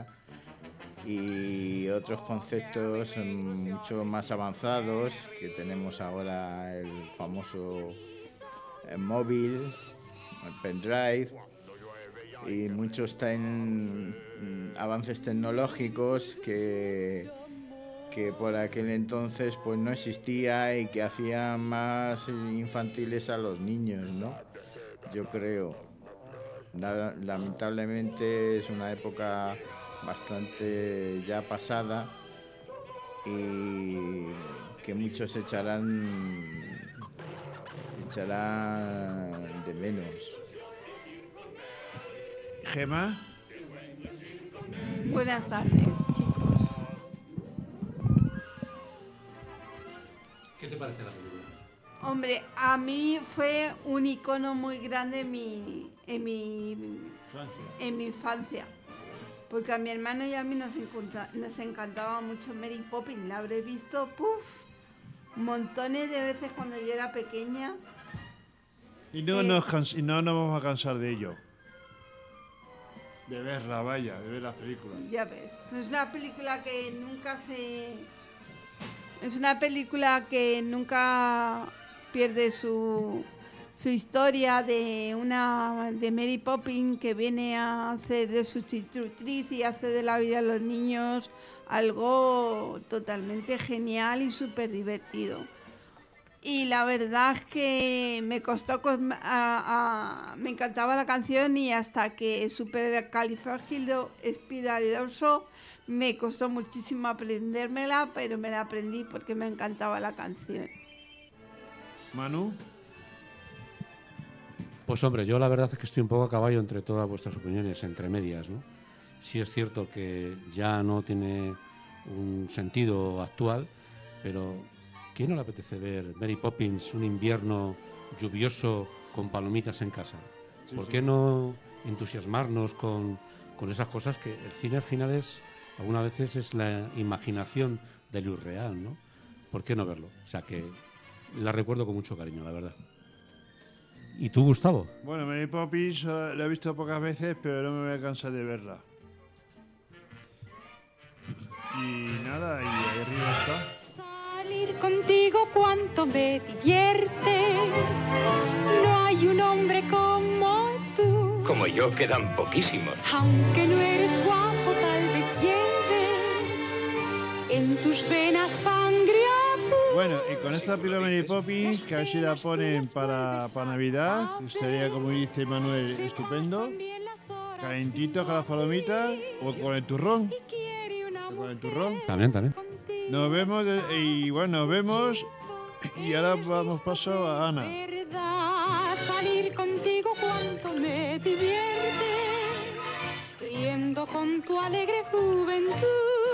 Speaker 12: y otros conceptos mucho más avanzados que tenemos ahora, el famoso el móvil, el pendrive, y muchos ten, avances tecnológicos que, que por aquel entonces pues no existía y que hacían más infantiles a los niños, ¿no? Yo creo. La, lamentablemente es una época bastante ya pasada y que muchos echarán echarán de menos.
Speaker 2: Gemma.
Speaker 23: Buenas tardes, chicos.
Speaker 7: ¿Qué te parece la película?
Speaker 23: Hombre, a mí fue un icono muy grande en mi, en mi, en mi infancia. Porque a mi hermano y a mí nos, encanta, nos encantaba mucho Mary Poppins. La habré visto, puff, montones de veces cuando yo era pequeña.
Speaker 2: Y no,
Speaker 23: Eh,
Speaker 2: nos, cans- y no nos vamos a cansar de ello. De verla, vaya, de ver las películas.
Speaker 23: Ya ves, es una película que nunca se... Es una película que nunca pierde su, su historia de una de Mary Poppins que viene a hacer de sustitutriz y hace de la vida de los niños algo totalmente genial y súper divertido. y la verdad es que me costó, cos- a- a- me encantaba la canción y hasta que supercalifragilidoespiralidoso me costó muchísimo aprendérmela, pero me la aprendí porque me encantaba la canción.
Speaker 2: Manu.
Speaker 7: Pues hombre, yo la verdad es que estoy un poco a caballo entre todas vuestras opiniones, entre medias, ¿no? Sí es cierto que ya no tiene un sentido actual, pero ¿quién no le apetece ver Mary Poppins un invierno lluvioso con palomitas en casa?
Speaker 2: Sí,
Speaker 7: ¿Por
Speaker 2: sí.
Speaker 7: qué no entusiasmarnos con, con esas cosas que el cine al final es, algunas veces es la imaginación de lo irreal, ¿no? ¿Por qué no verlo? O sea que la recuerdo con mucho cariño, la verdad. ¿Y tú, Gustavo?
Speaker 2: Bueno, Mary Poppins eh, la he visto pocas veces, pero no me voy a cansar de verla. Y nada, y ahí arriba está.
Speaker 22: Salir contigo cuánto me divierte. No hay un hombre como tú.
Speaker 5: Como yo quedan poquísimos.
Speaker 22: Aunque no eres guapo, tal vez lleves en tus venas sangre azul.
Speaker 2: Bueno, y con esta pila Mary Poppins, que a ver si la ponen para, para Navidad, que sería, como dice Manuel, estupendo. Calentito con las palomitas o con el turrón. O con el turrón.
Speaker 7: También, también.
Speaker 2: Nos vemos, de- y bueno, nos vemos. Y ahora vamos paso a Ana.
Speaker 22: Verdad, salir contigo cuánto me divierte, riendo con tu alegre juventud.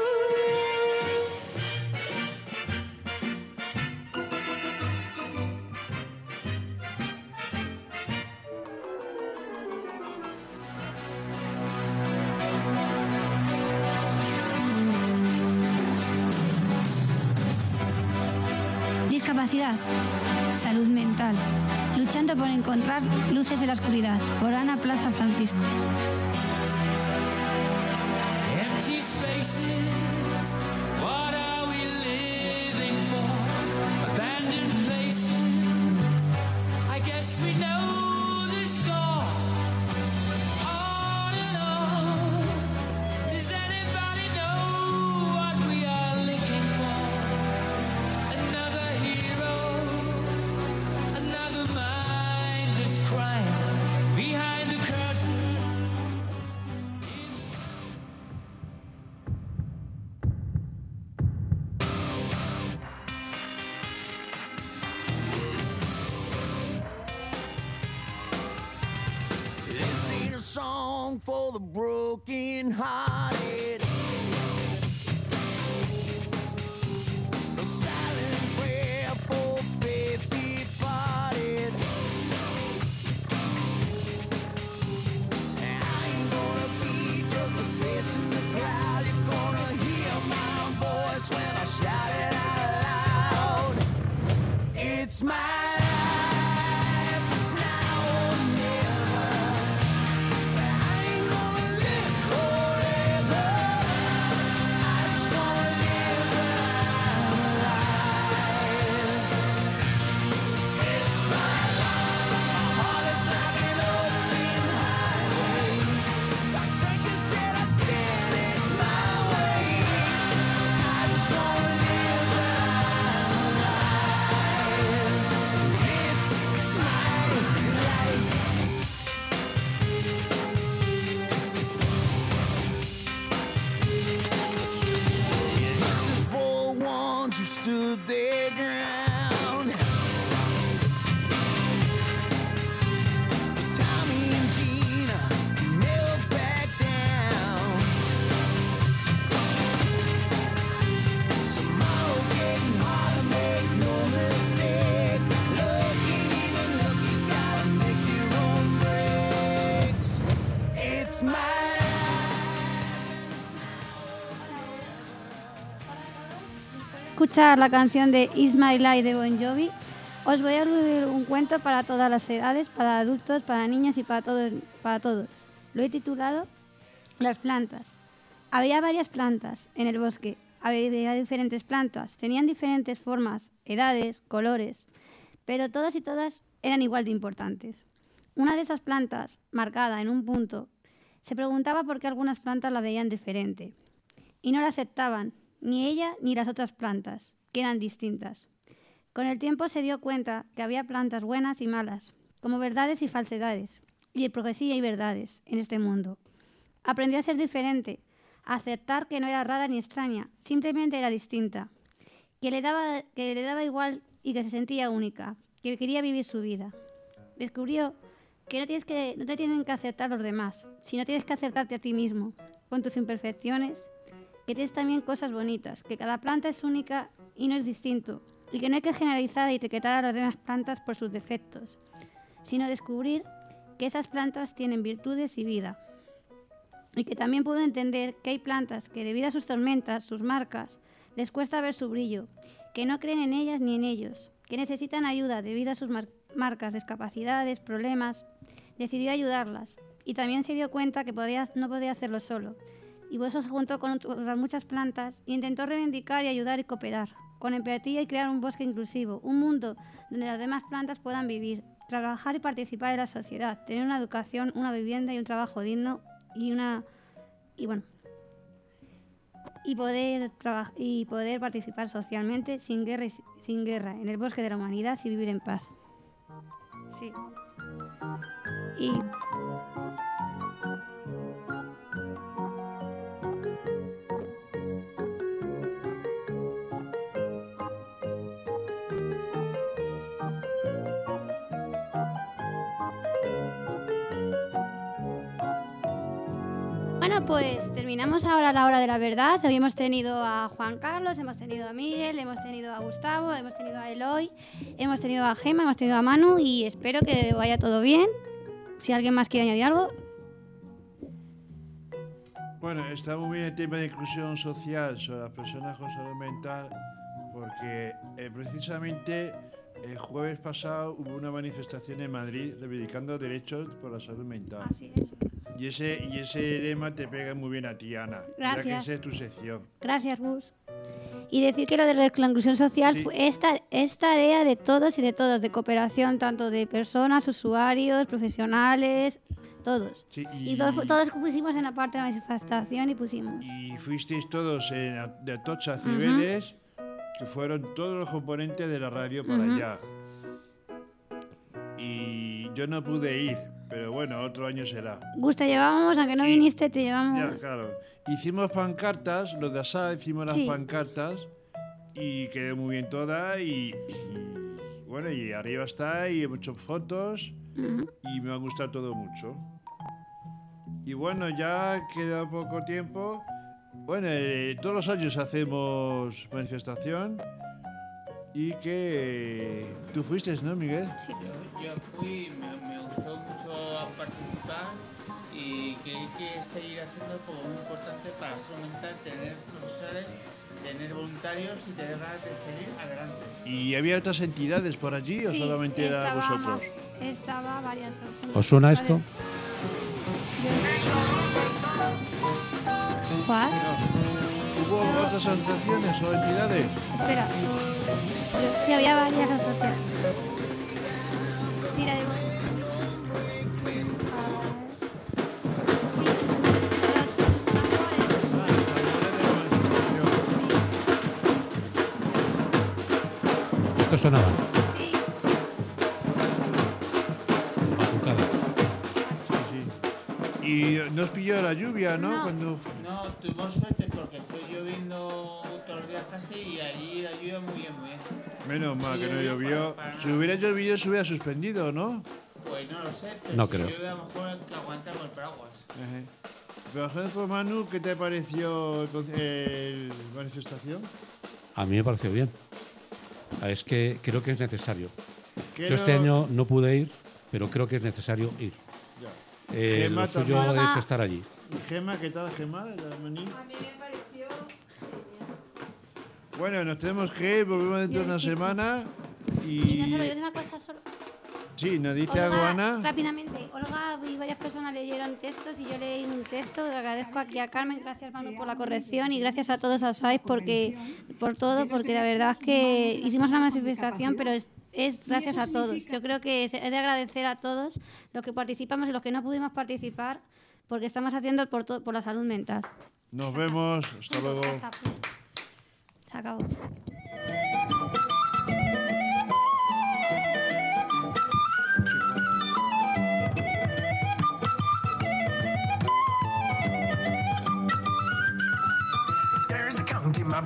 Speaker 6: Discapacidad, salud mental, luchando por encontrar luces en la oscuridad, por Ana Plaza Francisco.
Speaker 3: Empty spaces, what are we living for? Abandoned places, I guess we know the score. On and on, does anybody know what we are looking for? Another hero, another mindless crime behind the curtain.
Speaker 11: This ain't a song for the broken hearted. A silent prayer for faith departed. And I ain't gonna be just a face in the crowd. You're gonna hear my voice when I shout it out loud. It's my life, it's now or never. I ain't gonna live forever. I just wanna live when I'm alive. It's my life, my heart is like an open highway. I think I said I did it my way. I just wanna live when I'm alive. It's my life. This is for the ones who stood their ground. For Tommy and Gina, who never backed down. Tomorrow's getting harder, make no mistake. Look ain't even look, you gotta make your own breaks. It's my
Speaker 6: Escuchar la canción de It's My Life de Bon Jovi, os voy a leer un cuento para todas las edades, para adultos, para niños y para todos, para todos. Lo he titulado Las plantas. Había varias plantas en el bosque. Había diferentes plantas. Tenían diferentes formas, edades, colores, pero todas y todas eran igual de importantes. Una de esas plantas, marcada en un punto, se preguntaba por qué algunas plantas la veían diferente y no la aceptaban, ni ella ni las otras plantas, que eran distintas. Con el tiempo se dio cuenta que había plantas buenas y malas, como verdades y falsedades, y hipocresía y verdades en este mundo. Aprendió a ser diferente, a aceptar que no era rara ni extraña, simplemente era distinta, que le daba, que le daba igual y que se sentía única, que quería vivir su vida. Descubrió que no, tienes que no te tienen que aceptar los demás, sino tienes que aceptarte a ti mismo, con tus imperfecciones, que tienes también cosas bonitas, que cada planta es única y no es distinto, y que no hay que generalizar e etiquetar a las demás plantas por sus defectos, sino descubrir que esas plantas tienen virtudes y vida. Y que también pudo entender que hay plantas que debido a sus tormentas, sus marcas, les cuesta ver su brillo, que no creen en ellas ni en ellos, que necesitan ayuda debido a sus mar- marcas, discapacidades, problemas. Decidió ayudarlas y también se dio cuenta que podía, no podía hacerlo solo. Y por eso se juntó con otras muchas plantas e intentó reivindicar y ayudar y cooperar, con empatía y crear un bosque inclusivo, un mundo donde las demás plantas puedan vivir, trabajar y participar en la sociedad, tener una educación, una vivienda y un trabajo digno y una y bueno y poder trabajar y poder participar socialmente sin guerra y sin guerra en el bosque de la humanidad y vivir en paz. Sí. Y Bueno, pues terminamos ahora la hora de la verdad. Hoy hemos tenido a Juan Carlos, hemos tenido a Miguel, hemos tenido a Gustavo, hemos tenido a Eloy, hemos tenido a Gemma, hemos tenido a Manu y espero que vaya todo bien. Si alguien más quiere añadir algo.
Speaker 2: Bueno, está muy bien el tema de inclusión social sobre las personas con salud mental, porque eh, precisamente el jueves pasado hubo una manifestación en Madrid reivindicando derechos por la salud mental.
Speaker 6: Así es.
Speaker 2: Y ese, y ese lema te pega muy bien a ti, Ana. Ya que
Speaker 6: Gracias.
Speaker 2: esa es tu sección.
Speaker 6: Gracias, Gus. Y decir que lo de la inclusión social
Speaker 2: Sí.
Speaker 6: fue- es, ta- es tarea de todos y de todos, de cooperación, tanto de personas, usuarios, profesionales, todos.
Speaker 2: Sí,
Speaker 6: y todos, todos pusimos en la parte de manifestación y pusimos.
Speaker 2: Y fuisteis todos en, A- de Atocha a Cibeles, que fueron todos los componentes de la radio para
Speaker 6: Ujú.
Speaker 2: allá. Y yo no pude ir, pero bueno, otro año será.
Speaker 6: Gus, te llevábamos, aunque no viniste, te llevamos.
Speaker 2: Ya, claro. Hicimos pancartas, los de Asá hicimos las
Speaker 6: Sí.
Speaker 2: pancartas y quedó muy bien toda y, y, bueno, y arriba está y he hecho fotos
Speaker 6: Ujú.
Speaker 2: y me ha gustado todo mucho. Y bueno, ya queda poco tiempo. Bueno, eh, todos los años hacemos manifestación y que tú fuiste, ¿no, Miguel?
Speaker 6: Sí.
Speaker 8: Yo, yo fui, me, me gustó mucho participar y que hay que seguir haciendo porque es muy importante para solventar tener profesores, tener voluntarios y tener ganas de seguir adelante.
Speaker 2: ¿Y había otras entidades por allí o
Speaker 6: Sí,
Speaker 2: solamente era
Speaker 6: estaba
Speaker 2: vosotros?
Speaker 6: Ma- Estaba varias.
Speaker 7: ¿Os suena
Speaker 6: Vale.
Speaker 7: esto?
Speaker 6: ¿Cuál?
Speaker 2: ¿Hubo otras asociaciones o entidades?
Speaker 6: Espera. Sí, había varias asociaciones. Sí, la de...
Speaker 7: Esto sonaba.
Speaker 6: Sí.
Speaker 7: Batucada.
Speaker 2: Y nos pilló la lluvia, ¿no?
Speaker 8: No.
Speaker 2: Cuando...
Speaker 8: No, tuvimos suerte porque estoy lloviendo todos los días casi y allí la lluvia muy bien, muy bien.
Speaker 2: Menos mal que no
Speaker 8: Llovió
Speaker 2: llovió.
Speaker 8: para- para
Speaker 2: Si
Speaker 8: nada.
Speaker 2: hubiera llovido se hubiera suspendido, ¿no?
Speaker 8: Pues no lo sé, pero
Speaker 7: No
Speaker 8: si
Speaker 7: creo.
Speaker 8: llueve a lo mejor hay que aguantar con el paraguas.
Speaker 2: Ajá. Pero, por ejemplo, Manu, ¿qué te pareció el con- el- la manifestación?
Speaker 7: A mí me pareció bien. Es que creo que es necesario.
Speaker 2: ¿Qué
Speaker 7: Yo este
Speaker 2: no-
Speaker 7: año no pude ir, pero creo que es necesario ir.
Speaker 2: Ya.
Speaker 7: Eh,
Speaker 2: Gemma
Speaker 7: lo suyo
Speaker 2: también.
Speaker 7: es estar allí.
Speaker 2: ¿Y Gemma, qué tal, Gemma? ¿La maní?
Speaker 23: A mí me pareció
Speaker 2: Bueno, nos tenemos que ir, volvemos dentro de una semana.
Speaker 6: Y no
Speaker 2: Y.
Speaker 6: solo, yo tengo una cosa solo.
Speaker 2: Sí, nos dice algo,
Speaker 6: Olga,
Speaker 2: Ana.
Speaker 6: rápidamente, Olga y varias personas leyeron textos y yo leí un texto. Le agradezco aquí a Carmen, gracias Manu por la corrección y gracias a todos a SAIS porque por todo, porque la verdad es que hicimos una manifestación, pero es, es gracias a todos. Yo creo que es de agradecer a todos los que participamos y los que no pudimos participar, porque estamos haciendo por, to- por la salud mental.
Speaker 2: Nos vemos. Hasta luego.
Speaker 6: Hasta- Se acabó.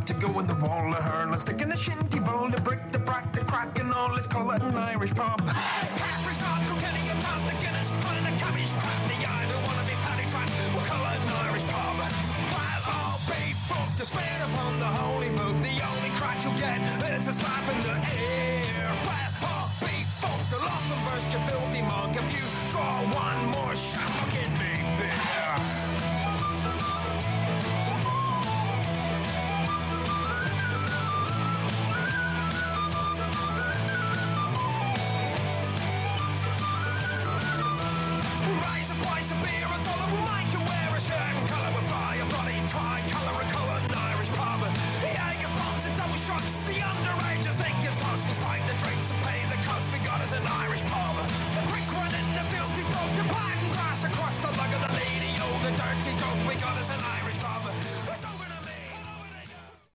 Speaker 11: to go in the wall of her. Let's stick in the shinty bowl, the brick, the brack, the crack and all. Let's call it an Irish pub. Caffrey's hard, Kilkenny, a pub, the Guinness, put in a cabbage crap. The I don't wanna be paddy trap. We'll call it an Irish pub. While all be fucked, to swear upon the holy book. The only crack you'll get is a slap in the air. Well, all be fucked, the long and burst your filthy mug. If you draw one more shot, I'll get me beer. Raise the price of beer, a dollar will make you wear a shirt and colour with fire, bloody tri-colour, a colour an Irish pub. The Jaeger bombs and double shots, the underagers think it's toss. We'll spike the drinks and pay the cost, we got us an Irish pub. The quick run in the filthy dog, the pine grass across the lug of the lady, oh the dirty dog, we got us an Irish